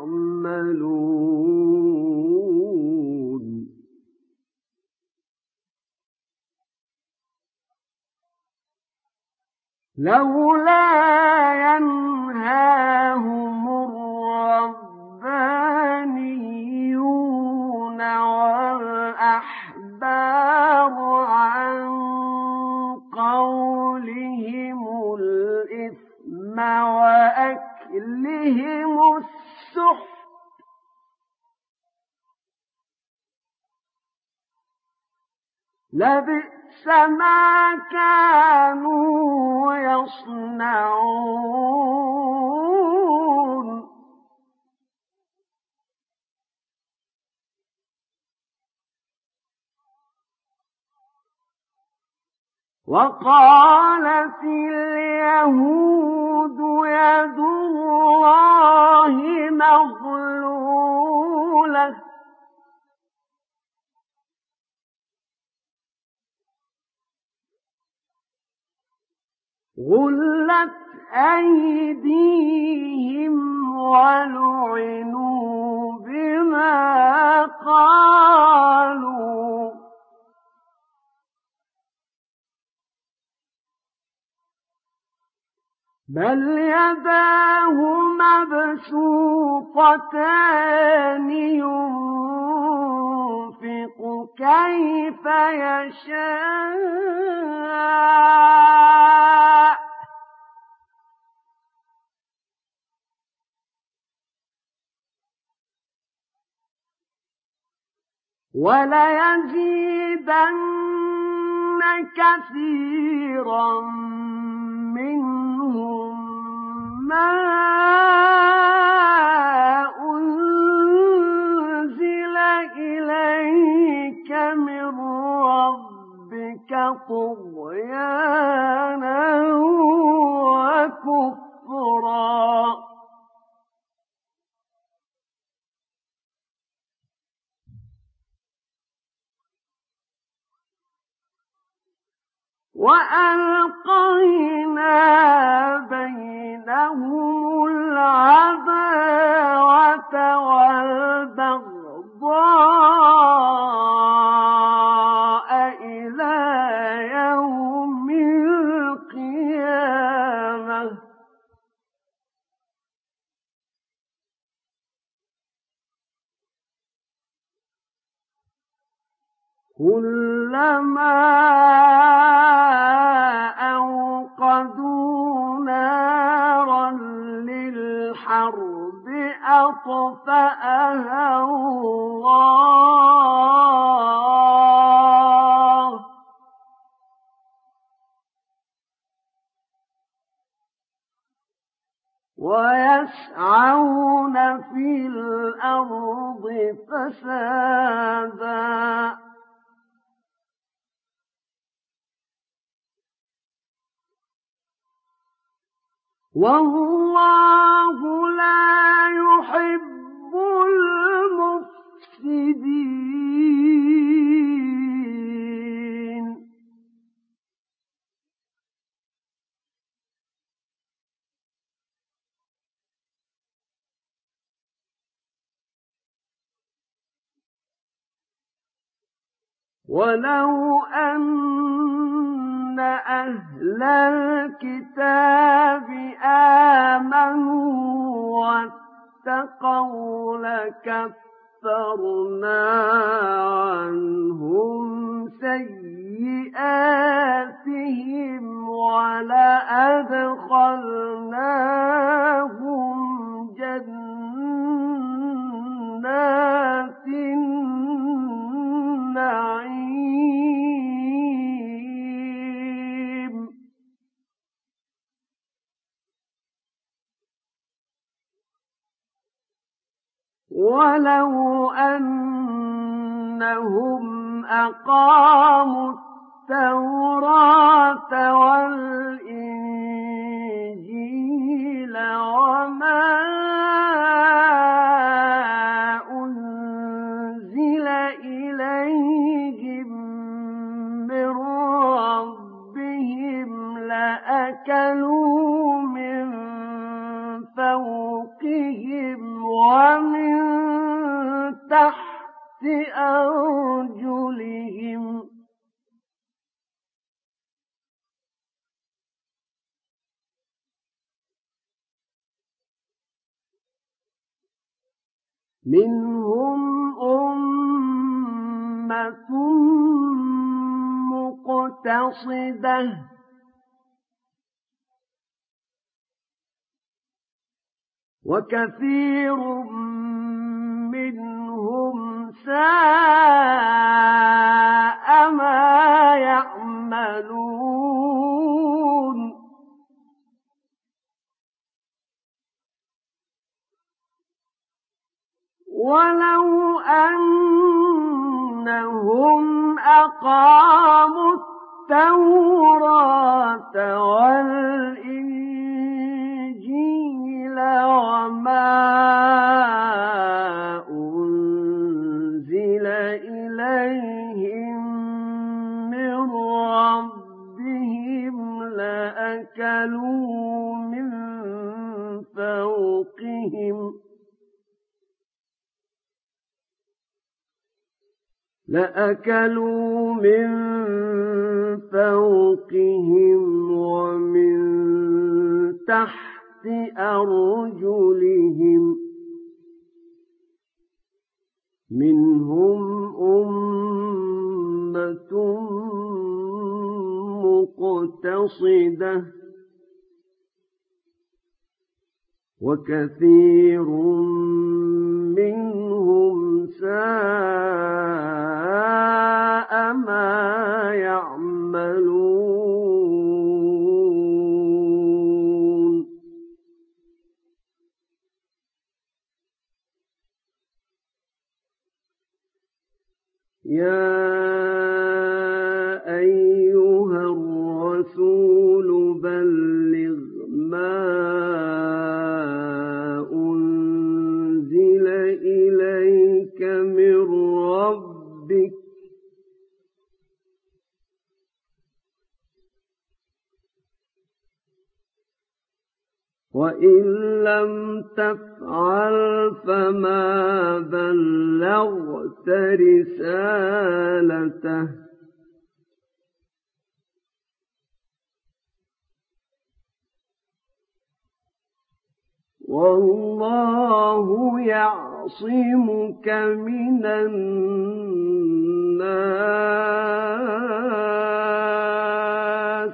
يَعْمَلُونَ لولا ينهاهم الربانيون والأحبار عن قولهم الإثم وأكلهم السحت لبئس ما كانوا يصنعون وقالت اليهود يد الله مغلولة غلت أيديهم ولعنوا بما قالوا بل يداه مبسوطتان ينفق كيف يشاء وليزيدن كثيرا منهم ما أنزل إليك من ربك طغيانا وكفرا وألقينا بينهم العداوة والبغضاء إلى يوم القيامة كلما أوقدوا نارا للحرب أطفأها الله في الأرض فسادا والله لا يحب المفسدين ولو أن أهل الكتاب آمنوا واتقوا لكفرنا عنهم سيئاتهم ولأدخلناهم جنات النعيم ولو أنهم أقاموا التوراة والإنجيل وما أنزل إليهم من ربهم لأكلوا من فوقهم ومن تحت أرجلهم منهم أمة مقتصدة وكثير منهم ساء ما يعملون ولو أنهم أقاموا التوراة والإنجيل وما أنزل إليهم من ربهم لأكلوا من فوقهم ومن تحت أرجلهم منهم أمة مقتصدة وكثير منهم ساء ما يعملون يا أيها الرسول بلغ ما أنزل إليك من ربك وإن لم تفعل فما بلغت رسالته والله يعصمك من الناس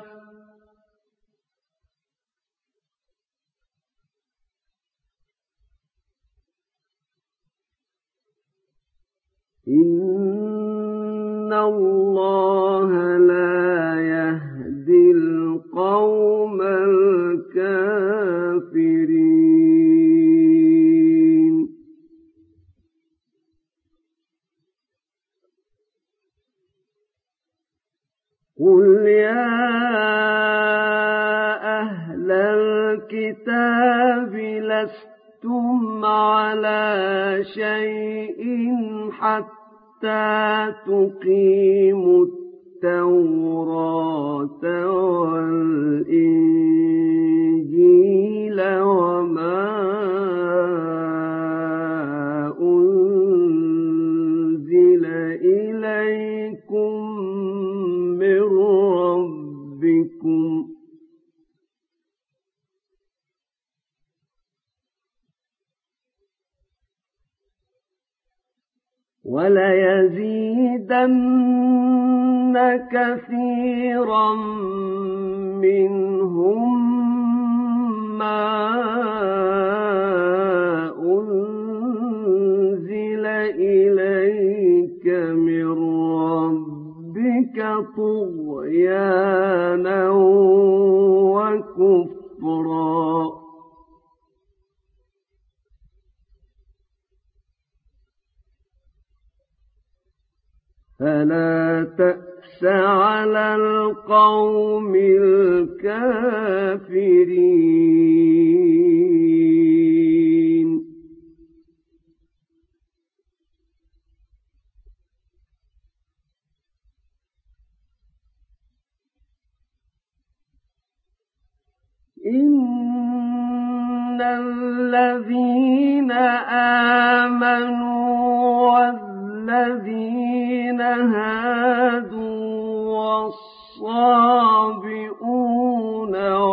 إن الله لا يهدي القوم الكافرين شيء حتى تقيموا التوراة والإنجيل وما أنزل إليكم من ربكم وليزيدن كثيرا منهم ما أنزل إليك من ربك طغيانا وكفرا فلا تأس على القوم الكافرين إن الذين آمنوا والذين هادوا والصابئون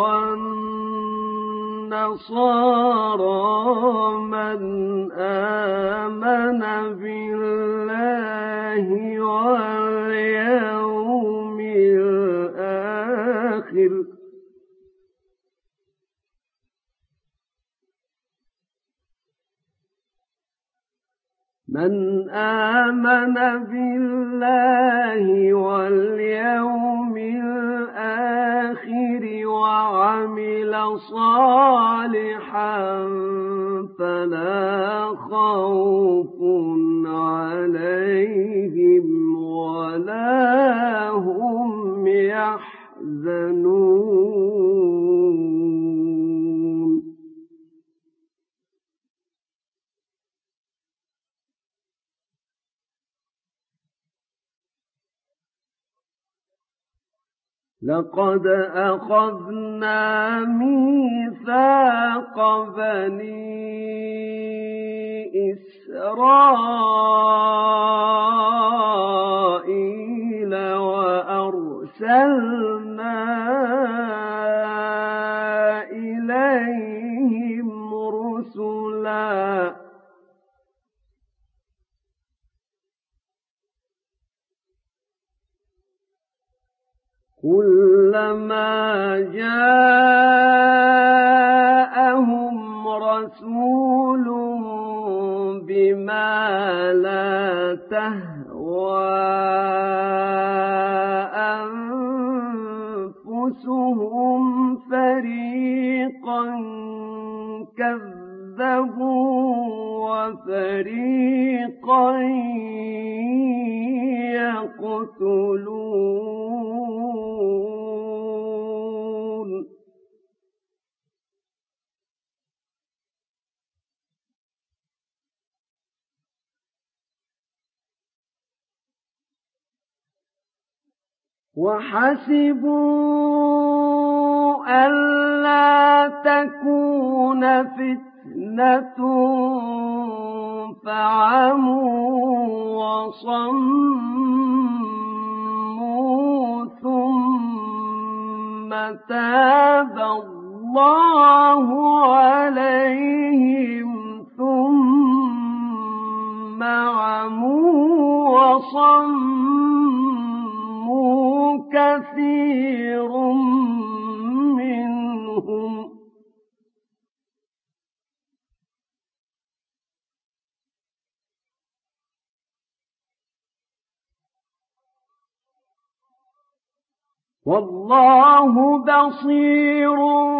والنصارى من آمن بالله واليوم الآخر من آمن بالله واليوم الآخر وعمل صالحا فلا خوف عليهم ولا هم يحزنون لقد أخذنا ميثاق بني إسرائيل وأرسلنا إليهم رسلا كلما جاءهم رسول بما لا تهوى أنفسهم فريقا كذبوا وفريقا يقتلون وحسبوا ألا تكون فتنة فعموا وصموا ثم تاب الله عليهم ثم عموا وصموا كثير منهم والله بصير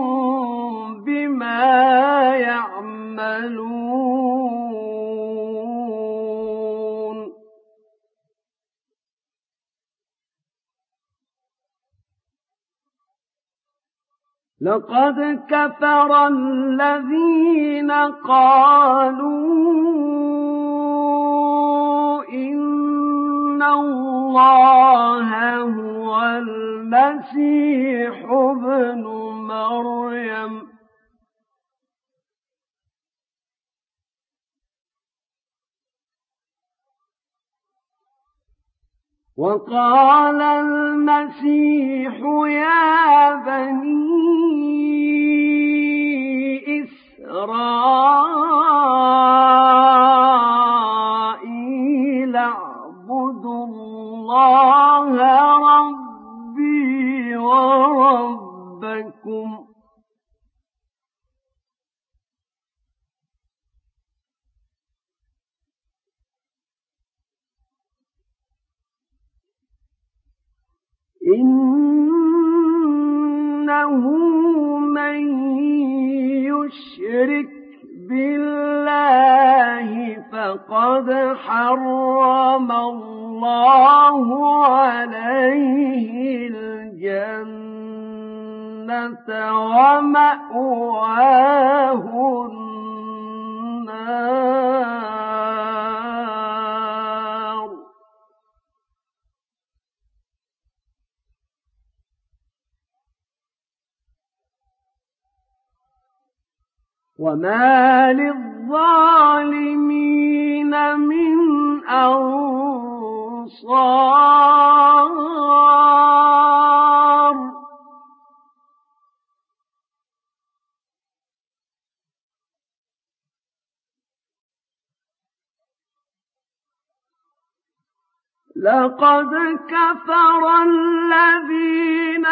بما يعملون لقد كفر الذين قالوا إن الله هو المسيح ابن مريم وقال المسيح يا بني إسرائيل اعبدوا الله ربي وربكم إنه من يشرك بالله فقد حرم الله عليه الجنة ومأواه النار وما للظالمين من أنصار لقد كفر الذين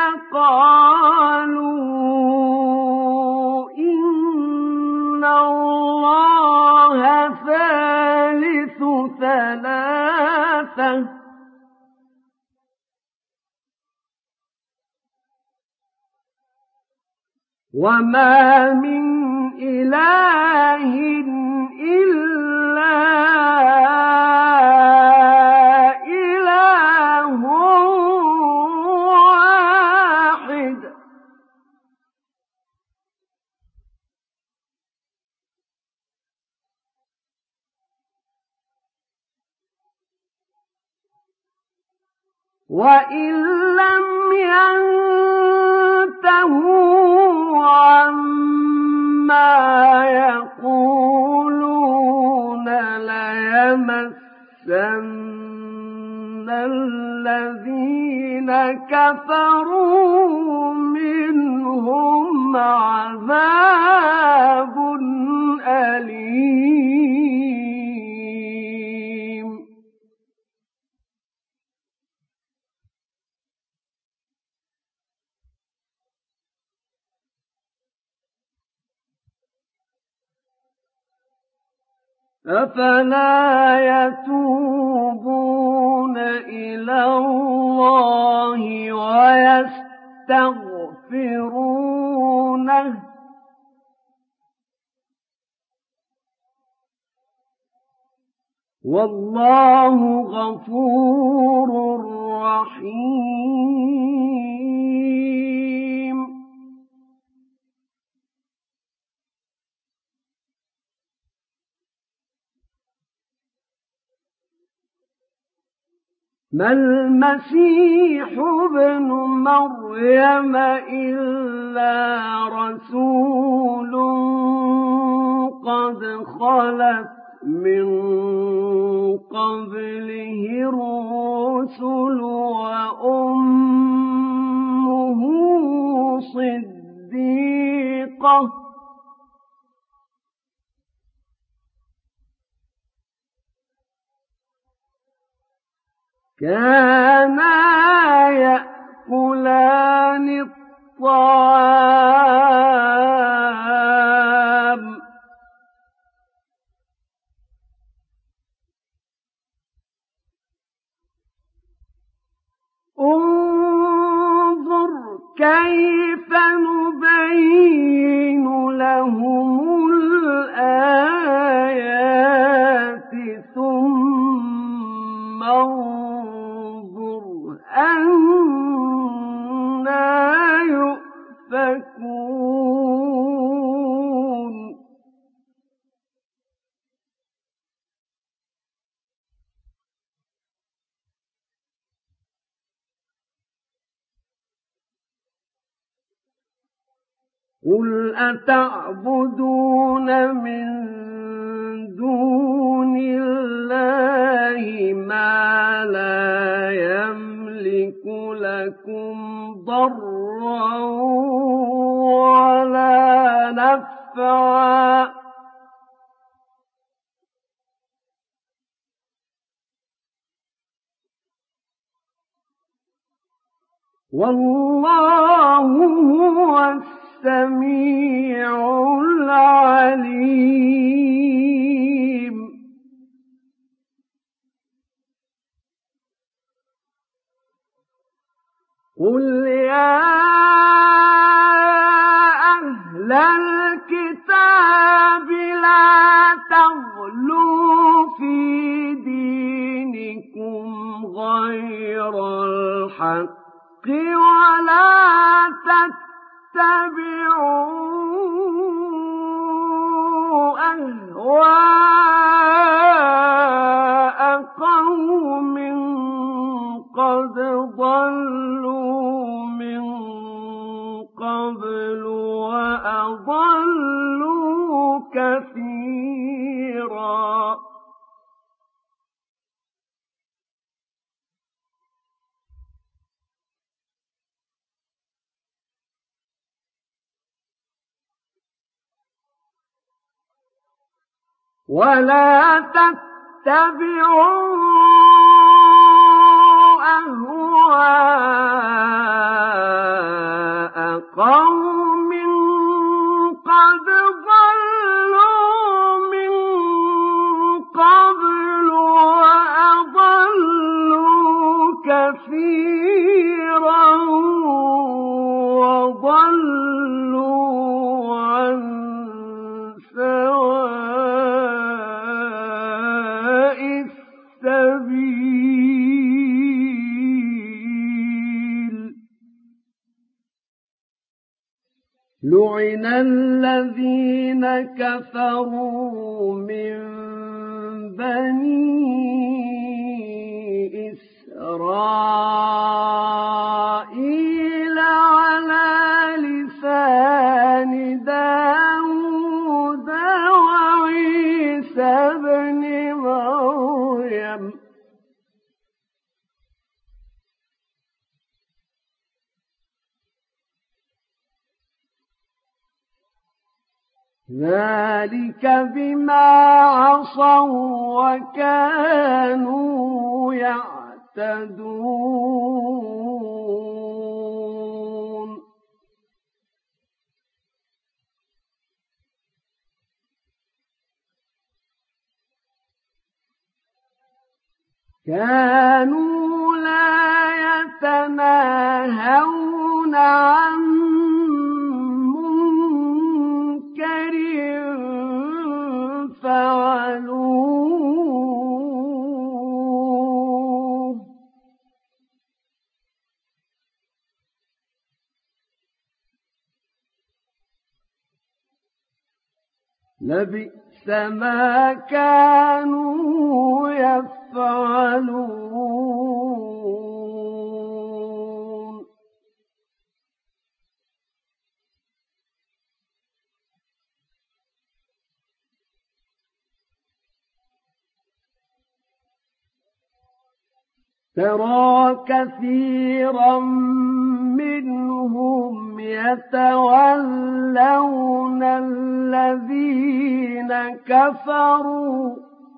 قالوا إن الله ثالث ثلاثة وما من إله إلا إله واحد وإن لم ينتهوا عما يقولون ليمسن الذين كفروا منهم عذاب أليم أفلا يتوبون إلى الله ويستغفرونه والله غفور رحيم ما المسيح ابن مريم إلا رسول قد خلت من قبله الرسل وأمه صديقة كانا يأكلان الطعام انظر كيف نبين لهم الآيات ثم انظر أنى يؤفكون قُلْ أَتَعْبُدُونَ مِن دُونِ اللَّهِ مَا لَا يَمْلِكُ لَكُمْ ضَرًّا وَلَا نَفْعًا وَاللَّهُ هُوَ السَّمِيعُ الْعَلِيمُ قُلْ يَا أَهْلَ الْكِتَابِ لَا تَغْلُوا فِي دِينِكُمْ غَيْرَ الْحَقِّ وَلَا تَتَّبِعُوا أَهْوَاءَ قَوْمٍ قَدْ ضَلُّوا مِن قَبْلُ وَأَضَلُّوا كَثِيرًا وَلَا تَتَّبِعُوا أَهْوَاءَ قَوْمٍ قَدْ ضَلُّوا مِن قَبْلُ وَأَضَلُّوا كَثِيرًا وَضَلُّوا عَن سَوَاءِ السَّبِيلِ لُعِنَ الَّذِينَ كَفَرُوا مِن بَنِي إِسْرَائِيلَ عَلَىٰ لِسَانِ دَاوُودَ وَعِيسَى ابْنِ مَرْيَمَ ذَلِكَ بِمَا عَصَوا وَكَانُوا يَعْتَدُونَ كَانُوا لَا يَتَنَاهَوْنَ عَن مُّنكَرٍ فَعَلُوهُ لَبِئْسَ مَا كَانُوا يَفْعَلُونَ تَرَىٰ كَثِيرًا مِّنْهُمْ يَتَوَلَّوْنَ الَّذِينَ كَفَرُوا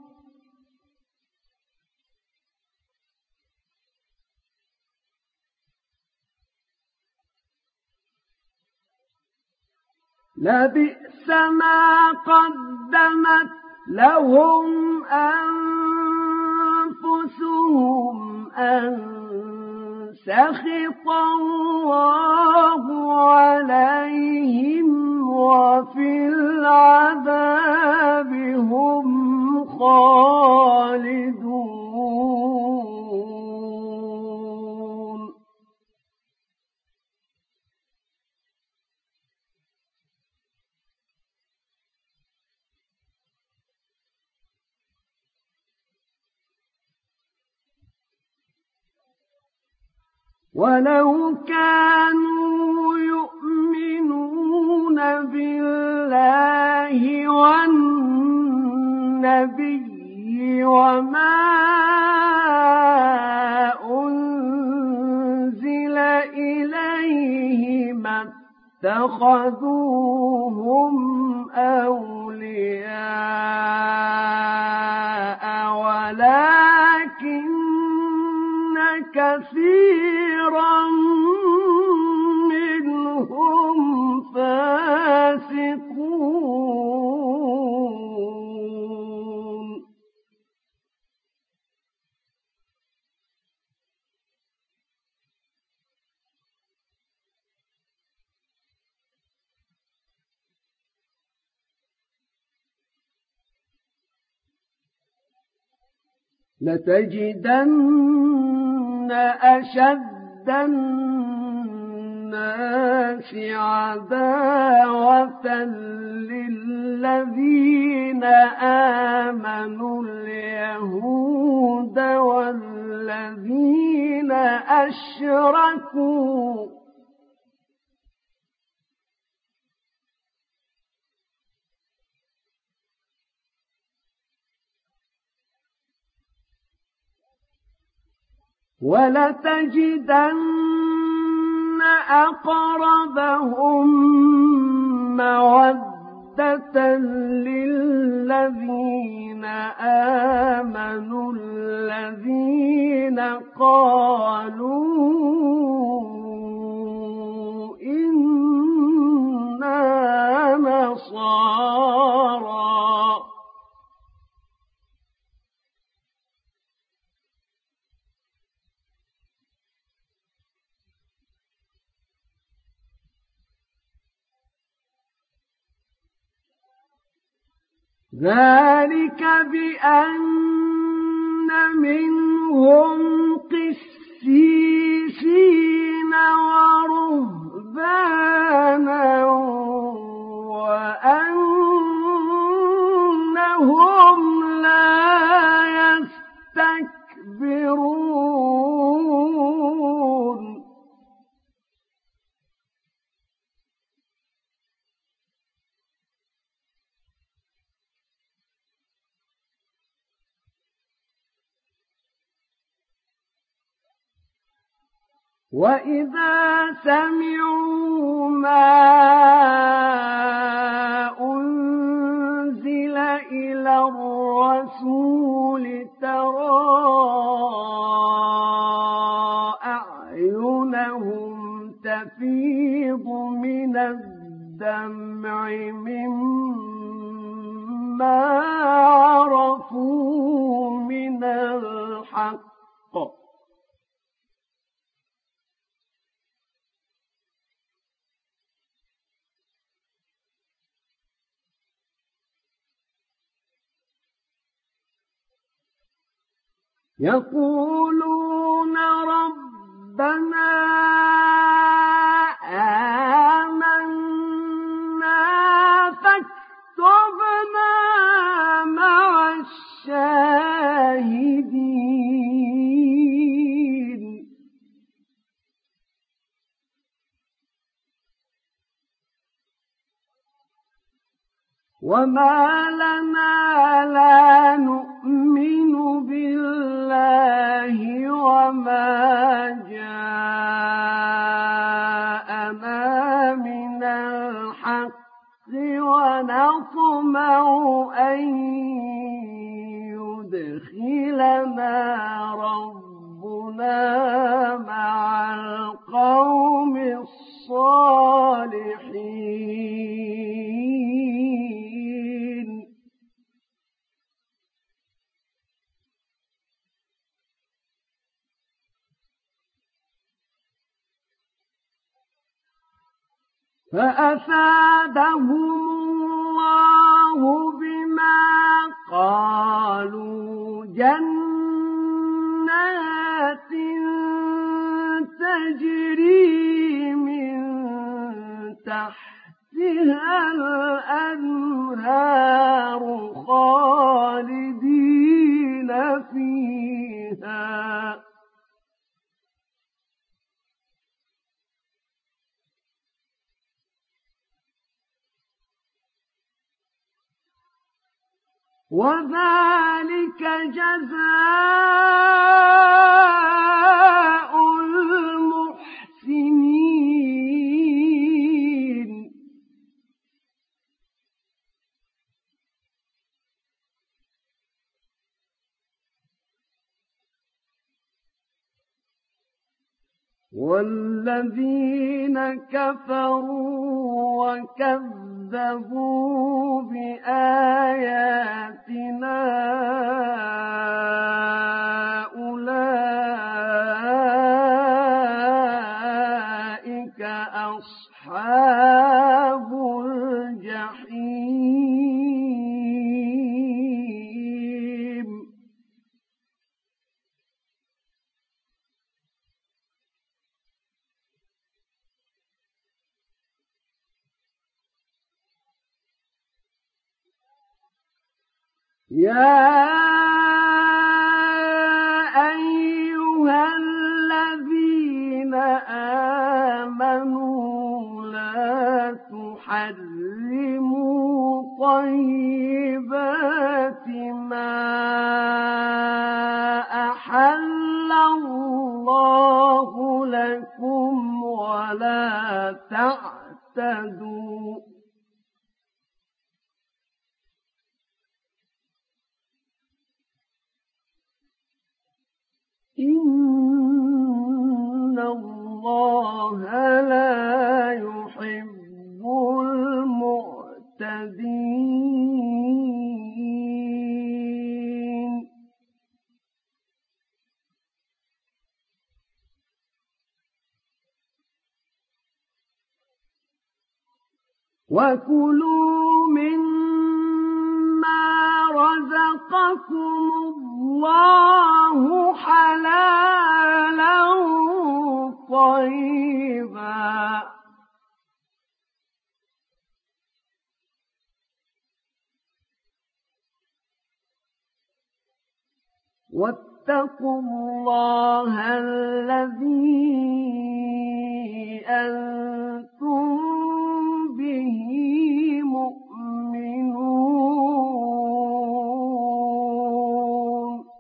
لَبِئْسَ مَا قَدَّمَتْ لَهُمْ أَنفُسُهُمْ أَن سَخِطَ اللَّهُ عَلَيْهِمْ وَفِي الْعَذَابِ هُمْ خَالِدُونَ وَلَوْ كَانُوا يُؤْمِنُونَ بالله والنبي وما أنزل إليه ما اتخذوهم أولياء ولكن كثيرا منهم فاسقون لتجدن أشد الناس عداوة للذين آمنوا اليهود والذين أشركوا ولتجدن أقربهم مودة للذين آمنوا الذين قالوا إنا نصارى ذلك بأن منهم قسيسين ورهبانا وأنهم لا يستكبرون وإذا سمعوا ما أنزل إلى الرسول ترى أعينهم تفيض من الدمع مما عرفوا من الحق يقولون ربنا آمنا فاكتبنا مع الشاهدين وما لنا لا نؤمن بالله وما جاءنا من الحق ونطمع أن يدخلنا ربنا مع القوم الصالحين فأفادهم الله بما قالوا جنات تجري من تحتها الأنهار خالدين فيها وذلك جزاء المحسنين. والذين كفروا وكذبوا بآياتنا أولئك أصحاب الجحيم. يا أيها الذين آمنوا لا تحرموا طيبات ما أحل الله لكم ولا تعتدوا إن الله لا يحب المعتدين. وكلوا مما رزقكم الله حلالا طيبا واتقوا الله الذي أنتم به مؤمنون.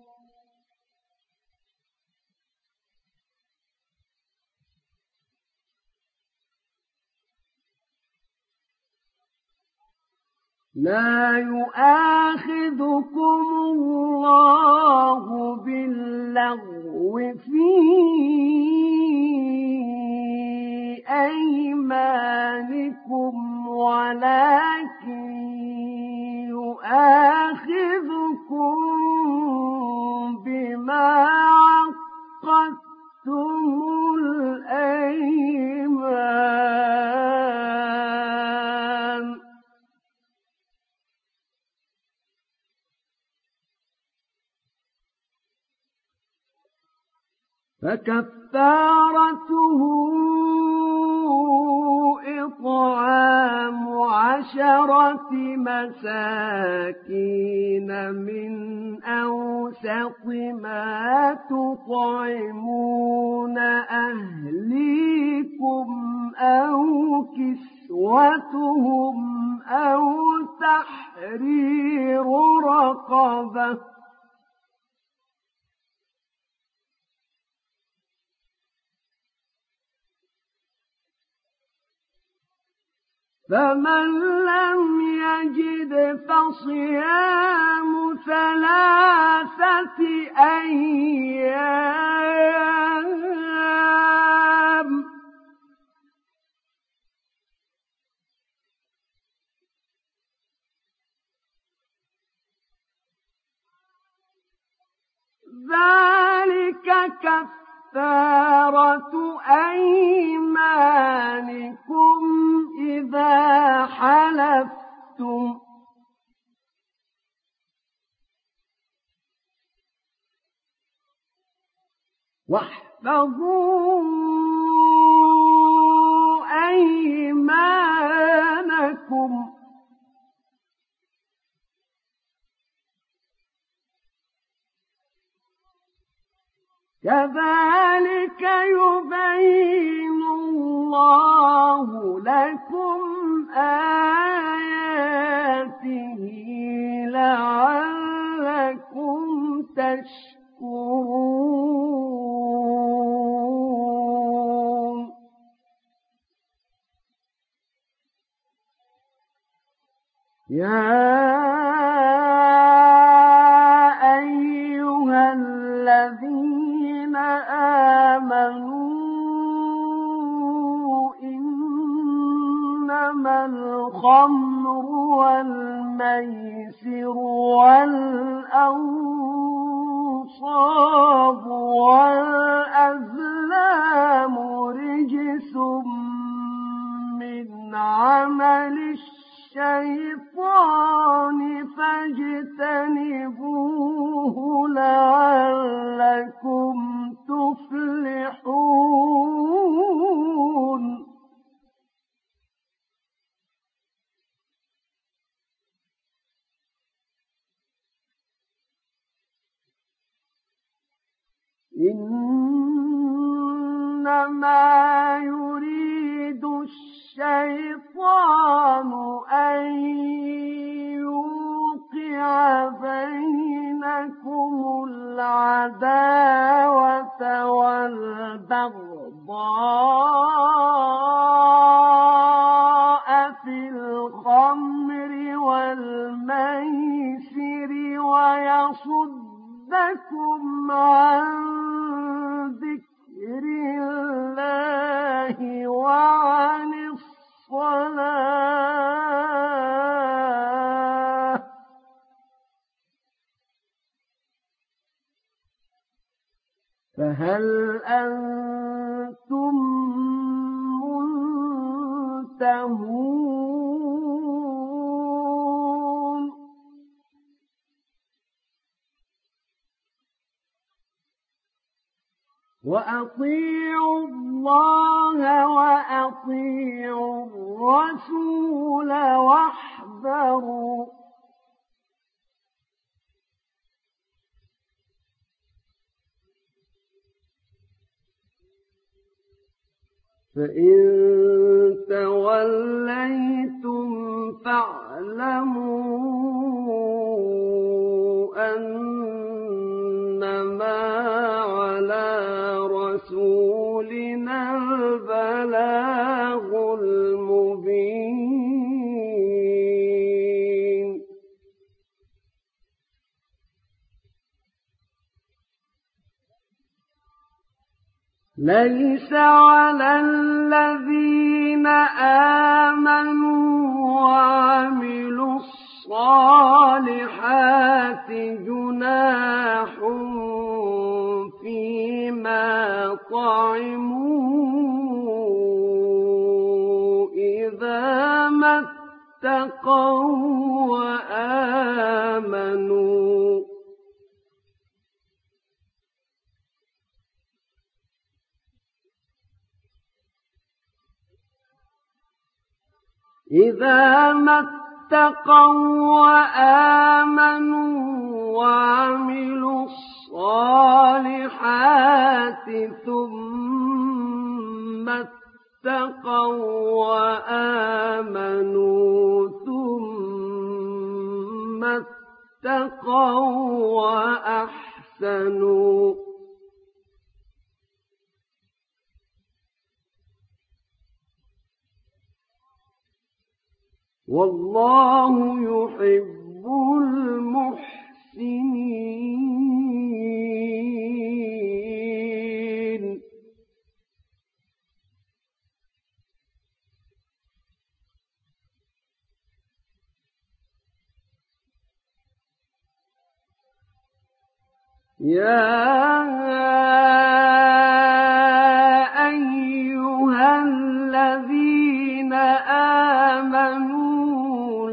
لا يؤاخذكم الله باللغو في أيمانكم ولكن يؤاخذكم بما عقدتم الأيمان فكفارته إطعام 10 مساكين من أوسط ما تطعمون أهليكم أو كسوتهم أو تحرير رقبة فمن لم يجد فصيام 3 أيام ذلك كفارة أيمانكم إذا حلفتم واحفظوا أيمانكم كذلك يبين الله لكم آياته لعلكم تشكرون يا أيها الذين آمنوا إنما الخمر والميسر والأنصاب والأزلام رجس من عمل الشيطان فاجتنبوه لعلكم تفلحون إنما يريد الشيطان أن يوقع بينكم العداوة والبغضاء في الخمر والميسر ويصدكم عن ذكر الله وعن الصلاة فهل أنتم منتهون وأطيعوا الله وأطيعوا الرسول واحذروا فإن توليتم فاعلموا أنما على رسولنا البلاغ المبين ليس على الذين آمنوا وعملوا الصالحات جناح فيما طعموا إذا ما اتقوا وآمنوا إذا ما اتقوا وآمنوا وعملوا الصالحات ثم اتقوا وآمنوا ثم اتقوا وأحسنوا والله يحب المحسنين يا أيها الذين آمنوا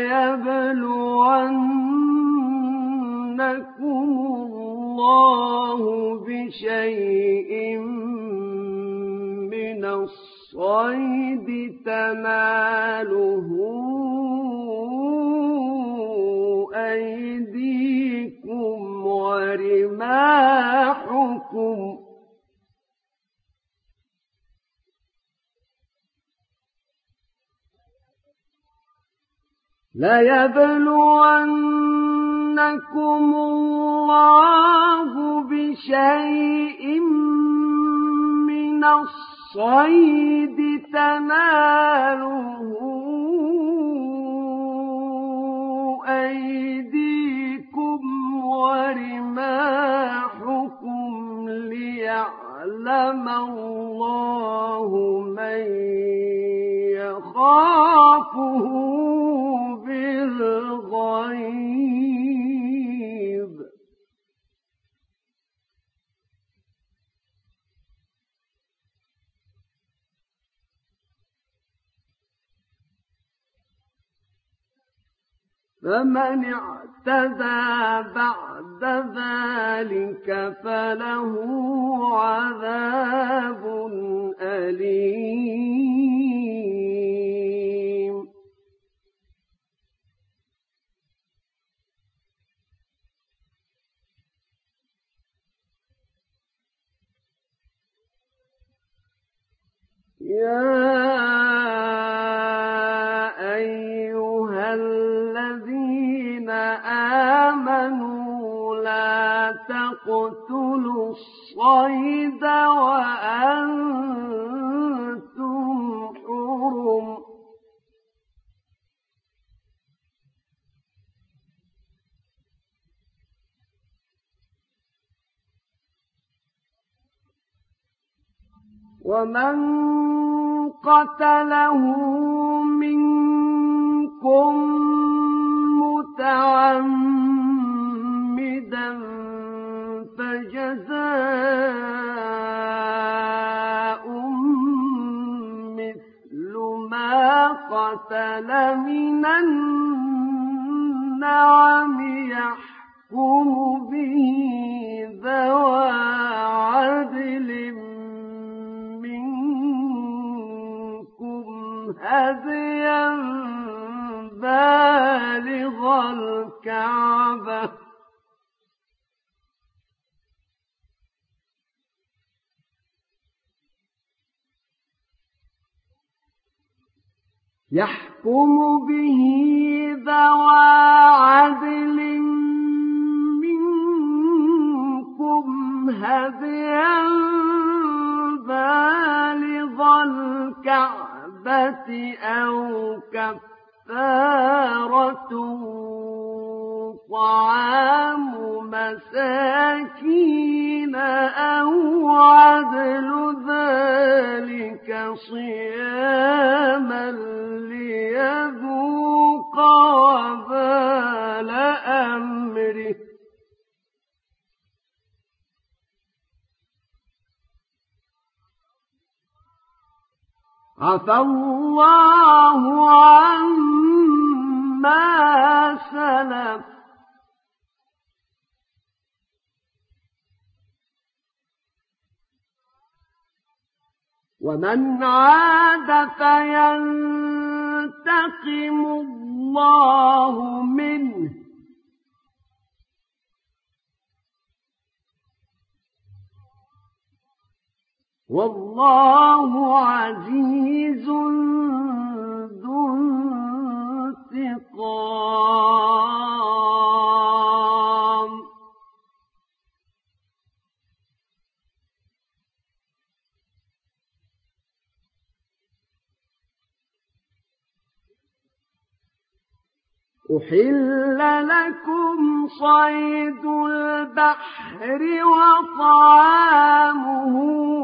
ليبلونكم الله بشيء من الصيد تناله أيديكم ورماحكم ليبلونكم الله بشيء من الصيد تناله أيديكم ورماحكم ليعلم الله من يخافه بالغيب. فمن اعتدى بعد ذلك فله عذاب أليم. يا أيها الذين آمنوا لا تقتلوا الصيد وأنتم حرم ومن قتله منكم متعمدا فجزاء مثل ما قتل من النعم يحكم به ذوى عدل هديا بالغ الكعبة يحكم به ذوى عدل منكم هديا بالغ الكعبة أو كفارة طعام مساكين أو عدل ذلك صياما ليذوق وبال أمره. عفى الله عما سلف ومن عاد فينتقم الله منه والله عزيز ذو انتقام. أحل لكم صيد البحر وطعامه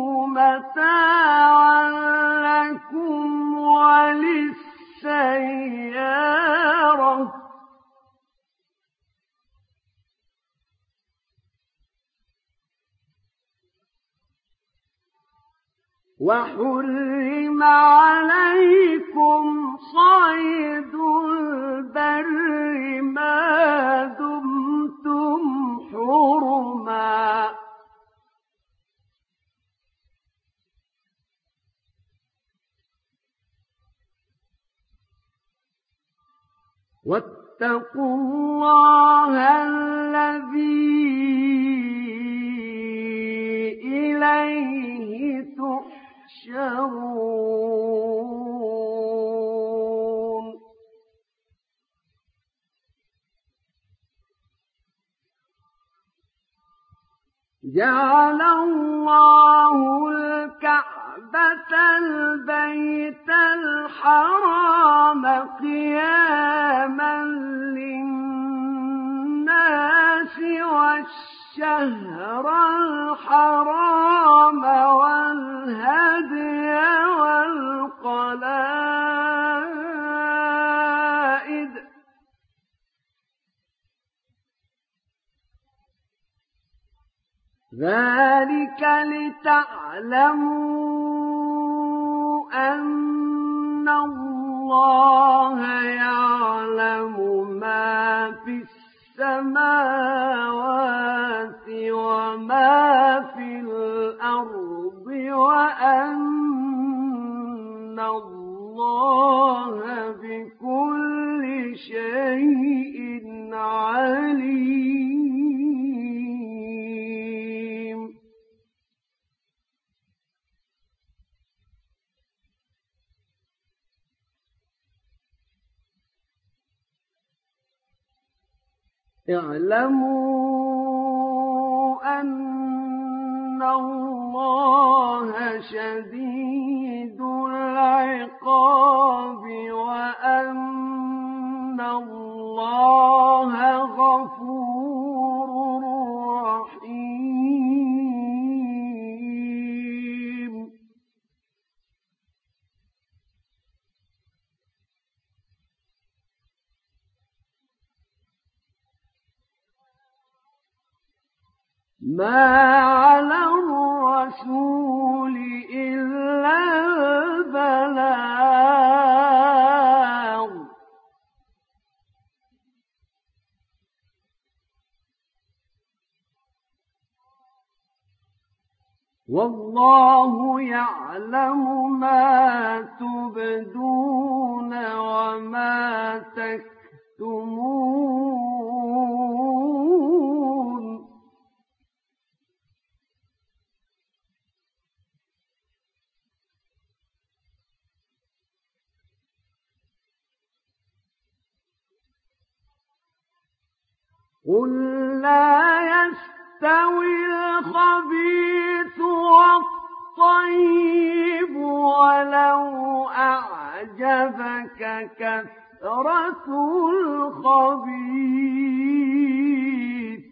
متاعا لكم وللسيارة وحرم عليكم صيد البر ما دمتم حرما واتقوا الله الذي إليه تحشرون. جعل الله الكعبة البيت الحرام قياما للناس والشهر الحرام والهدي والقلائد ذلك لتعلموا أن الله يعلم ما في السماوات وما في الأرض وأن الله بكل شيء عليم. اعلموا أن الله شديد العقاب وأن الله غفور رحيم. ما على الرسول إلا البلاغ والله يعلم ما تبدون وما تكتمون. قل لا يستوي الخبيث والطيب ولو أعجبك كثرة الخبيث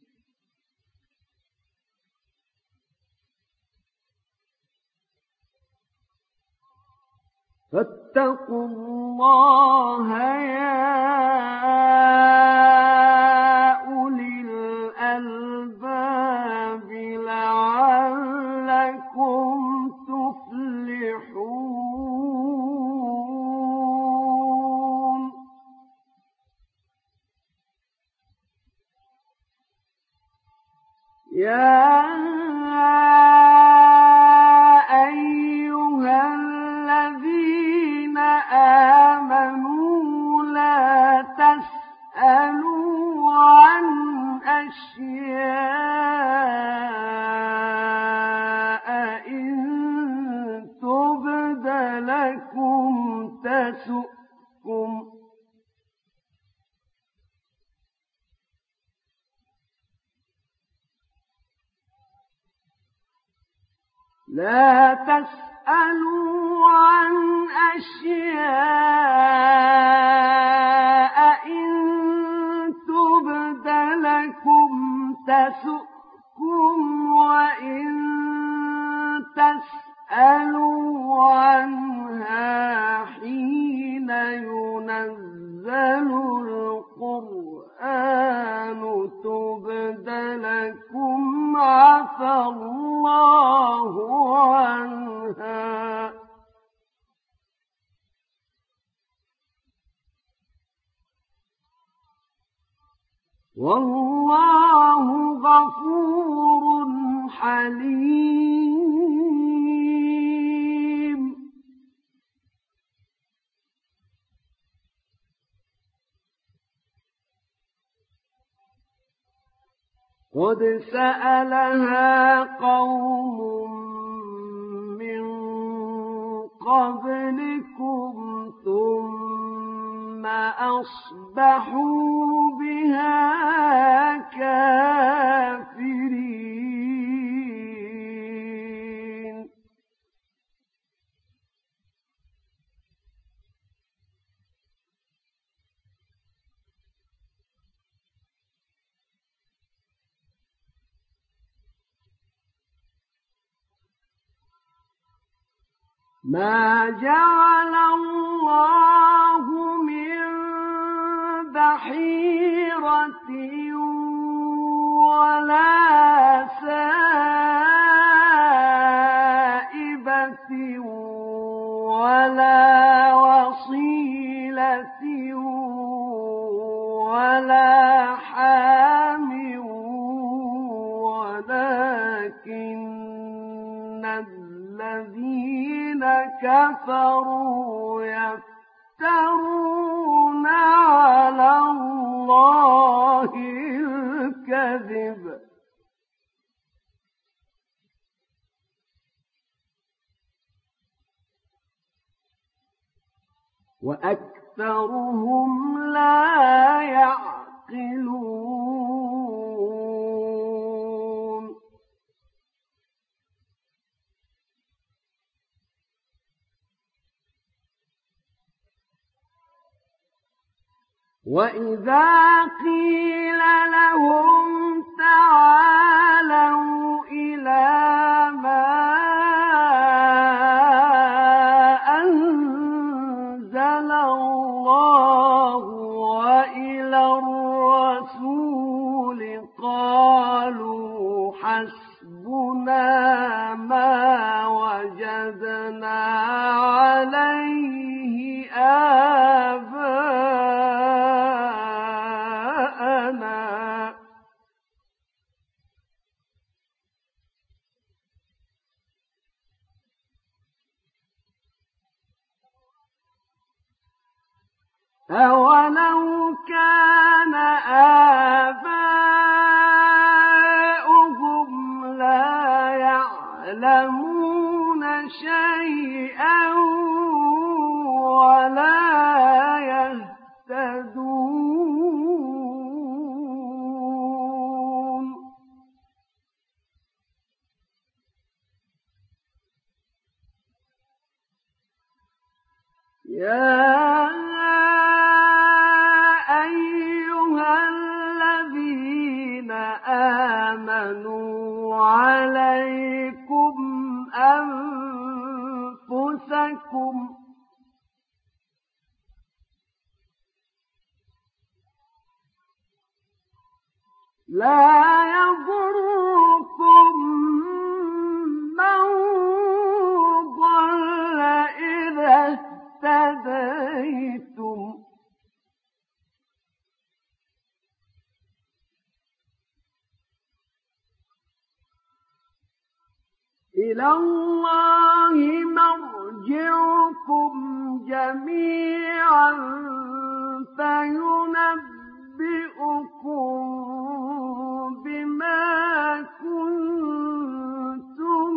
فاتقوا الله يا أولي الألباب لعلكم تفلحون. يا أيها الذين آمنوا لا تسألوا عن أشياء إن تبد لكم تسؤكم لا تسألوا عن أشياء إن تبد لكم تسؤكم وإن تسألوا عنها حين ينزل القرآن تبد لكم عفى الله عنها والله غفور حليم. قد سألها قوم من قبلكم ثم أصبحوا بها كافرين. ما جعل الله من بحيرة ولا سائبة ولا وصيلة ولا حام ولكن الذين كفروا يفترون على الله الكذب وأكثرهم لا يعقلون وإذا قيل لهم تعالوا إلى ما أنزل الله وإلى الرسول قالوا حسبنا ما وجدنا عليه آباءنا أولو كان آباؤهم لا يعلمون شيئا ولا يهتدون يا أيها الذين آمنوا عليكم أنفسكم لا يضركم من ضل إذا اهتديتم إلى الله مرجعكم جميعا فينبئكم بما كنتم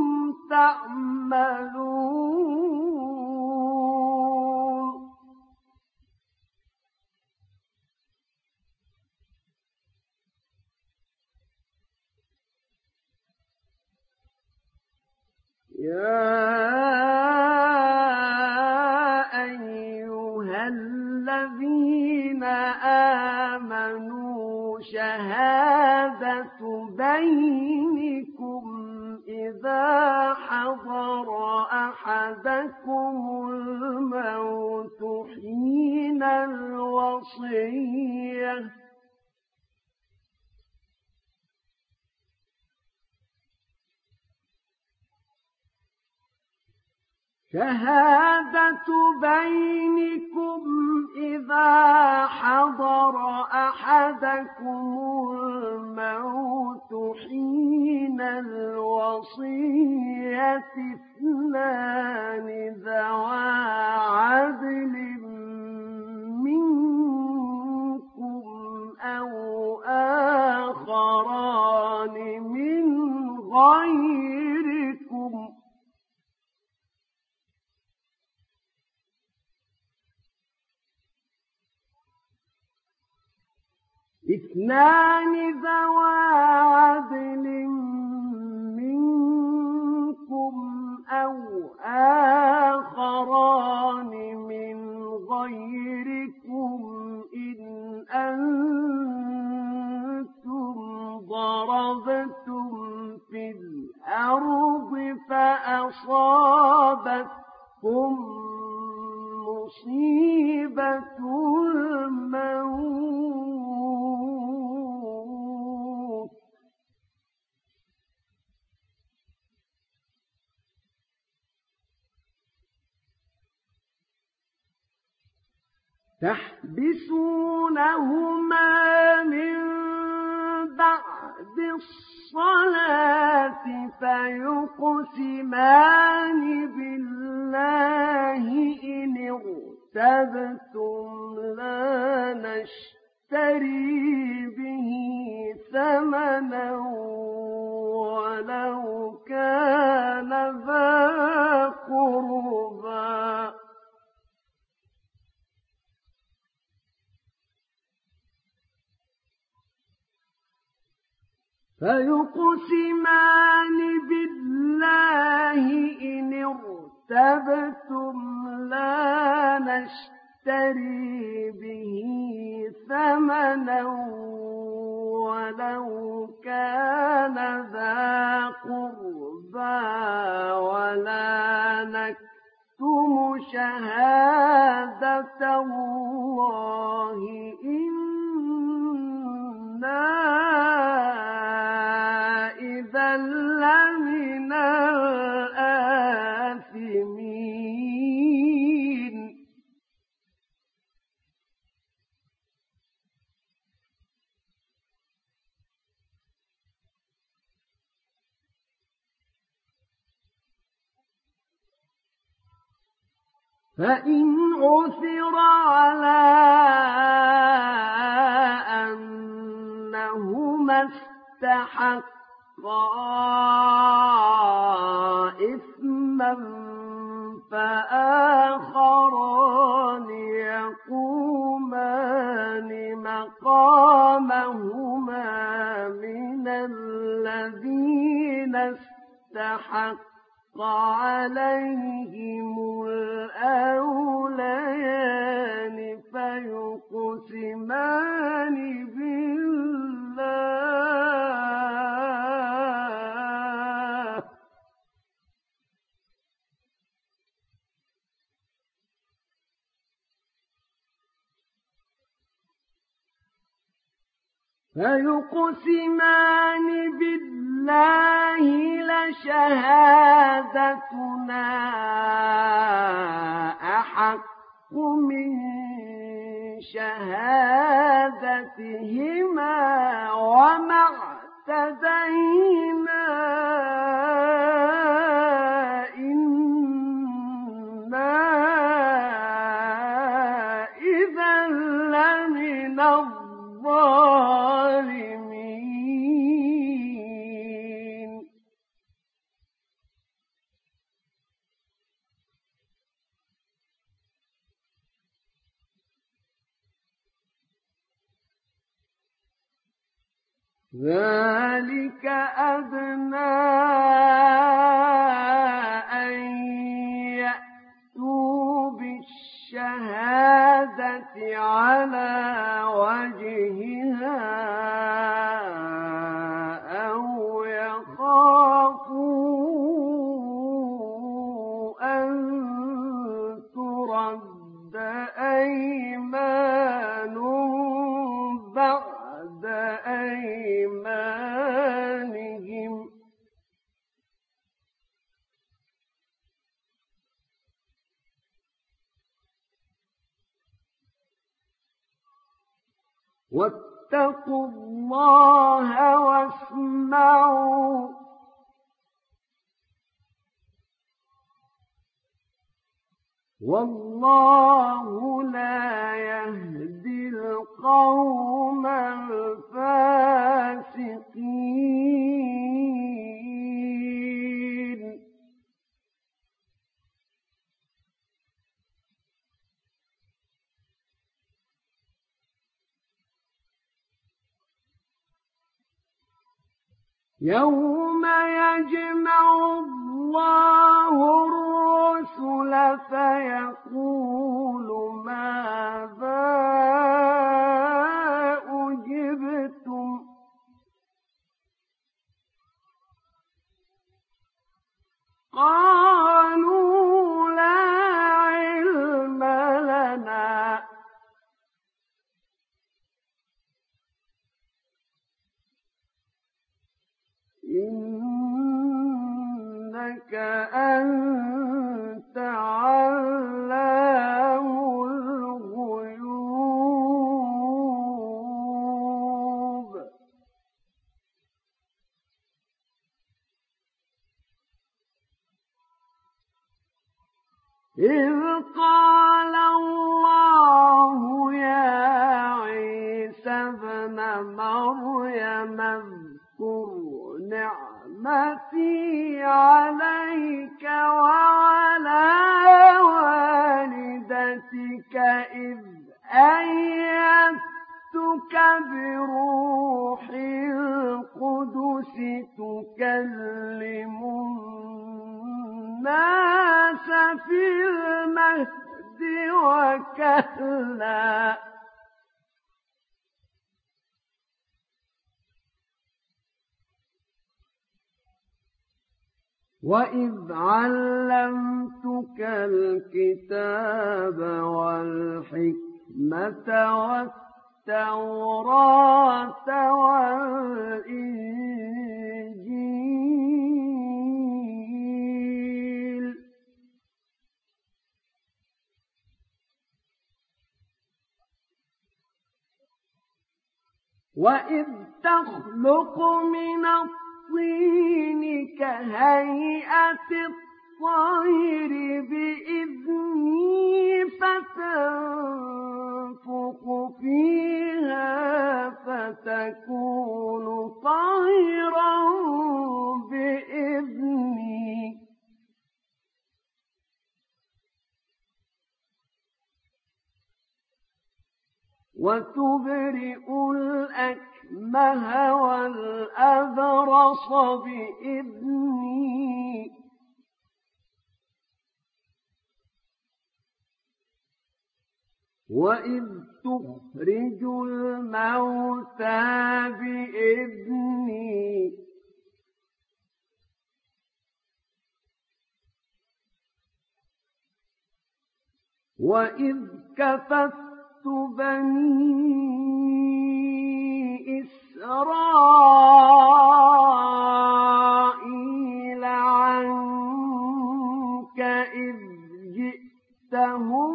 تعملون يا أيها الذين آمنوا شهادة بينكم إذا حضر أحدكم الموت حين الوصية شهادة بينكم إذا حضر أحدكم الموت حين الوصية اثنان ذوى عدل منكم أو آخران من غيركم اثنان ذوى عدل منكم أو آخران من غيركم إن أنتم ضربتم في الأرض فأصابتكم تحبسونهما من بعد الصلاة فيقسمان بالله إن ارتبتم لا نشتري به ثمنا ولو كان ذا قربى فيقسمان بالله إن ارتبتم لا نشتري به ثمنا ولو كان ذا قربى ولا نكتم شهادة الله إنا إذا لمن الآثمين فإن عثر على أنهما استحقا إثما فآخران يقومان مقامهما من الذين استحق عليهم الأوليان فيقسمان بالله لشهادتنا أحق من شهادتهما وما اعتدينا إنا إذا لمن الظالمين ذلك أدنى أن يأتوا بالشهادة على وجهها أو يخافوا أن ترد أيمان بعد أيمانهم واتقوا الله واسمعوا والله لا يهدي القوم الفاسقين يوم يجمع الله الرسل فيقول ماذا أجبتم قالوا لا علم لنا إنك أنت علام الغيوب إذ قال الله يا عيسى ابن مريم اذكر نعمتي عليك وعلى والدتك إذ أيدتك بروح القدس تكلم الناس في المهد وكهلا وإذ علمتك الكتاب والحكمة والتوراة والإنجيل وإذ تخلق من الطين كهيئة الطير بإذني فتنفخ فيها فتكون طيرا بإذني وتبرئ الأكمه والأبرص بإذني وإذ تخرج الموتى بإذني وإذ كففت بني إسرائيل عنك إذ جئتهم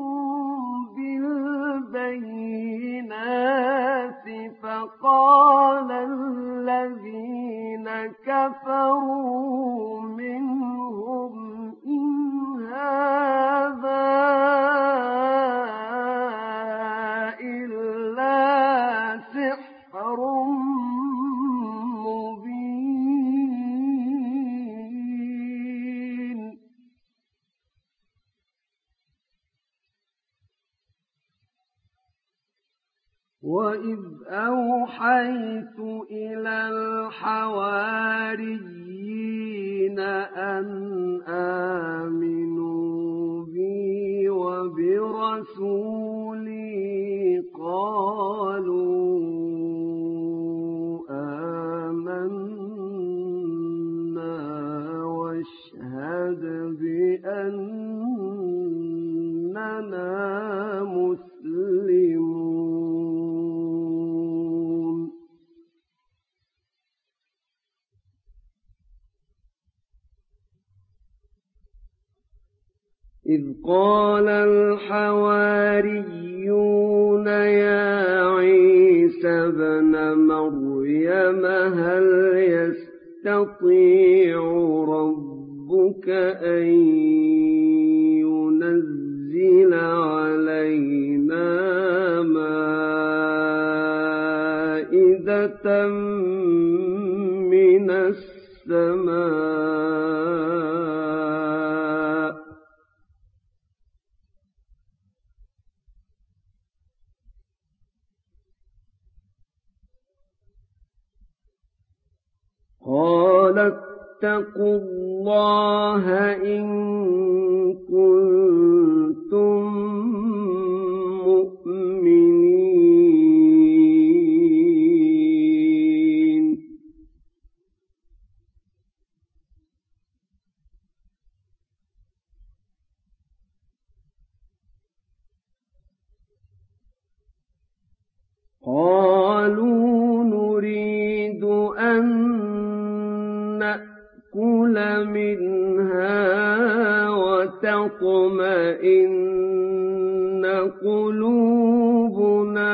بالبينات فقال الذين كفروا منهم إن هذا إلا سحر مبين وإذ أوحيت إلى الحواريين أن آمنوا بي وبرسولي قالوا آمنا واشهد بأننا مسلمون إذ قال الحواريون يا عيسى ابن مريم هل يستطيع ربك أن ينزل علينا مائدة من السماء قال اتقوا الله إن كنتم مؤمنين قالوا نريد أن نأكل منها وتطمئن قلوبنا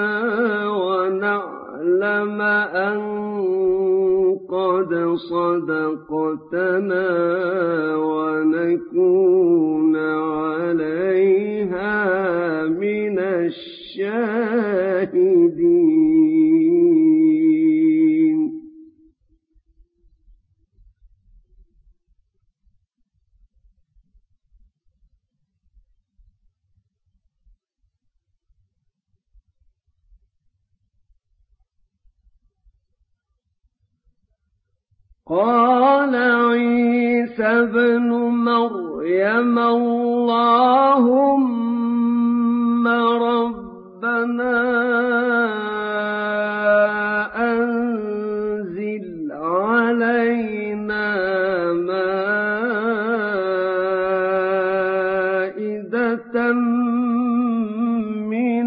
ونعلم أن قد صدقتنا ونكون على عليها من الشاهدين. قال عيسى ابن مريم اللهم ربنا أنزل علينا مائدة من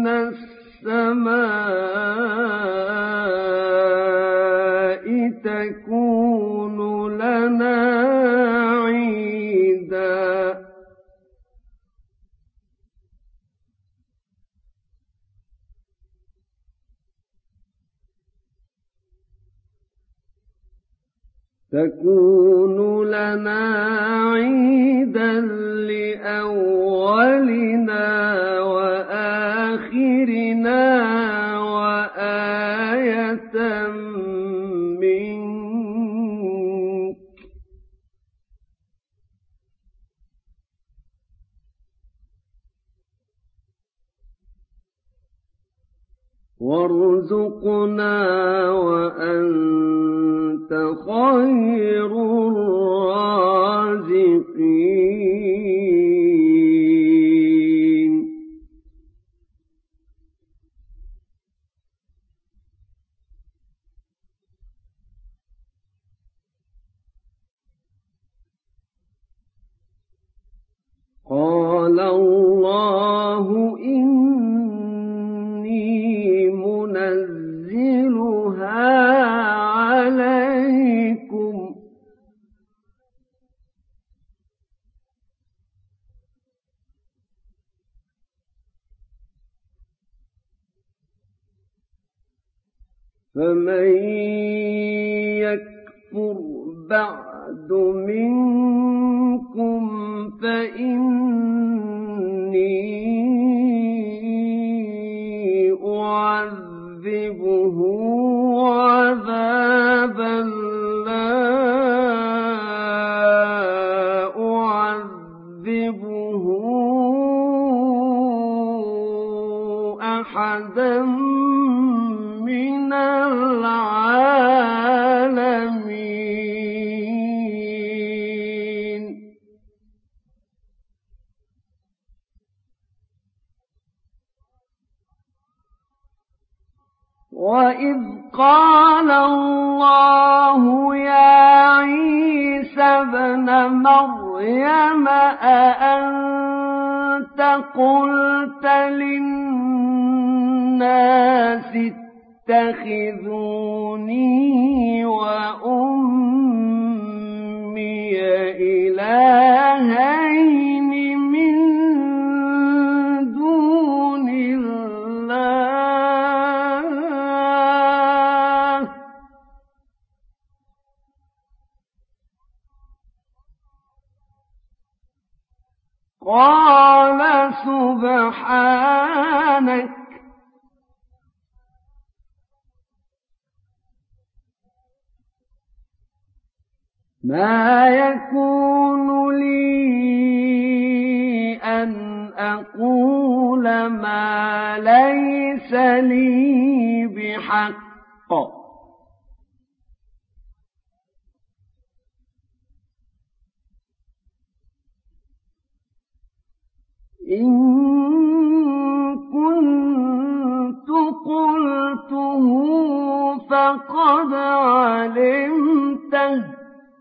السماء تكون لنا عيدا لأولنا وآخرنا وآية منك وارزقنا وأنت خير الرازقين. قال الله إني منزلها عليكم فمن يكفر بعد منكم فإني أعذبه عذابا لا أعذبه أحدا من العالمين. وإذ قال الله يا عيسى ابن مريم أأنت قلت للناس اتخذوني وأمي إلهين من دون الله قال سبحانك ما يكون لي أن أقول ما ليس لي بحق إن كنت قلته فقد علمته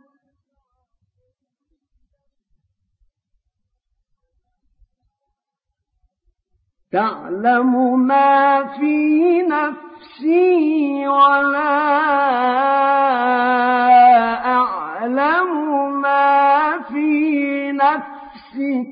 تعلم ما في نفسي ولا أعلم ما في نفسك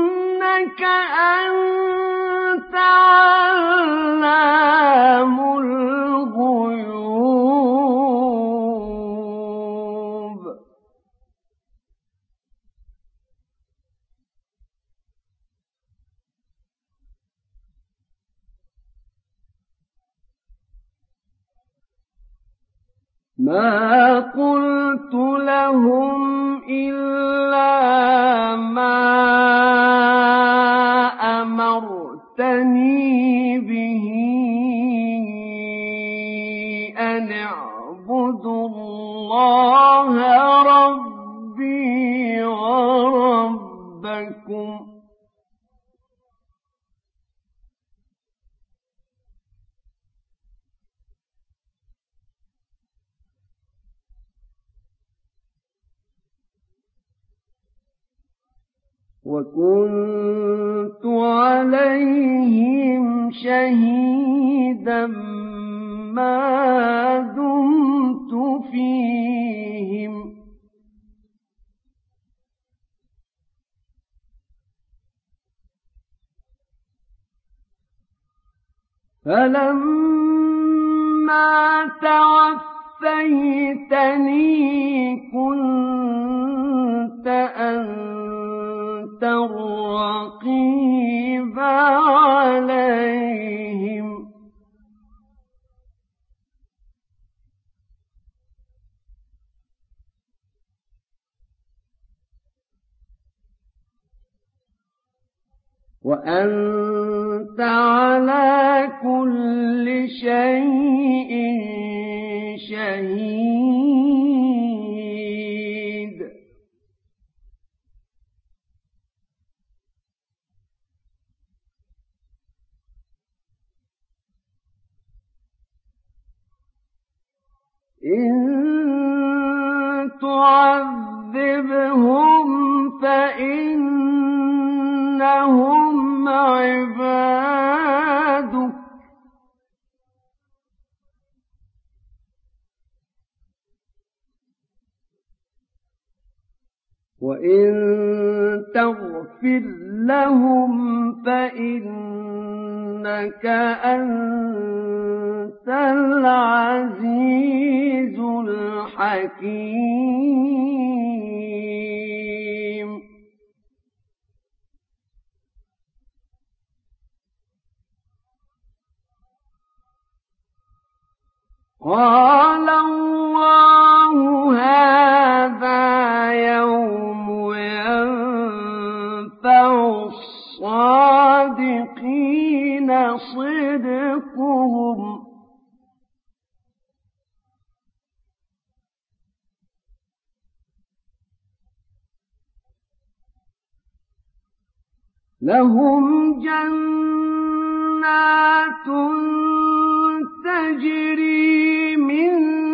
إنك أنت علام ما قلت لهم إلا ما أمرتني به أن اعبدوا الله ربي وربكم وكنت عليهم شهيدا ما دمت فيهم فلما توفيتني كنت أنت الرقيب عليهم وأنت على كل شيء شهيد إن تعذبهم فإنهم عبادك وإن تغفر لهم فإنك أنت العزيز الحكيم قال الله هذا يوم ينفع الصادقين صدقهم لهم جنات تجري من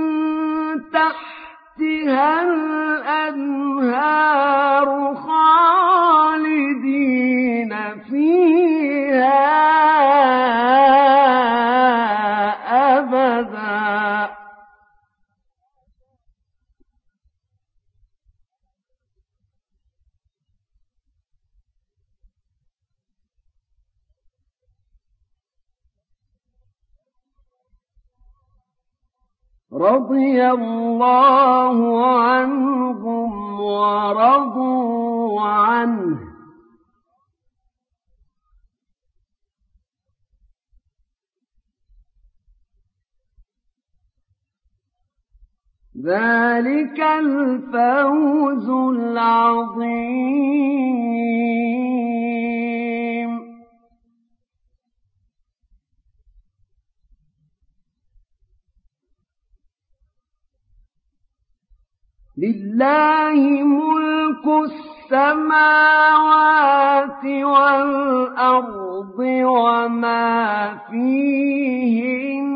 تحتها الأنهار خالدين فيها أبدا رضي الله عنهم ورضوا عنه ذلك الفوز العظيم لله ملك السماوات والأرض وما فيهن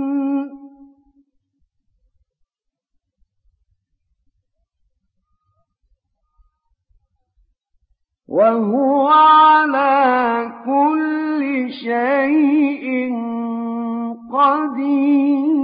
وهو على كل شيء قدير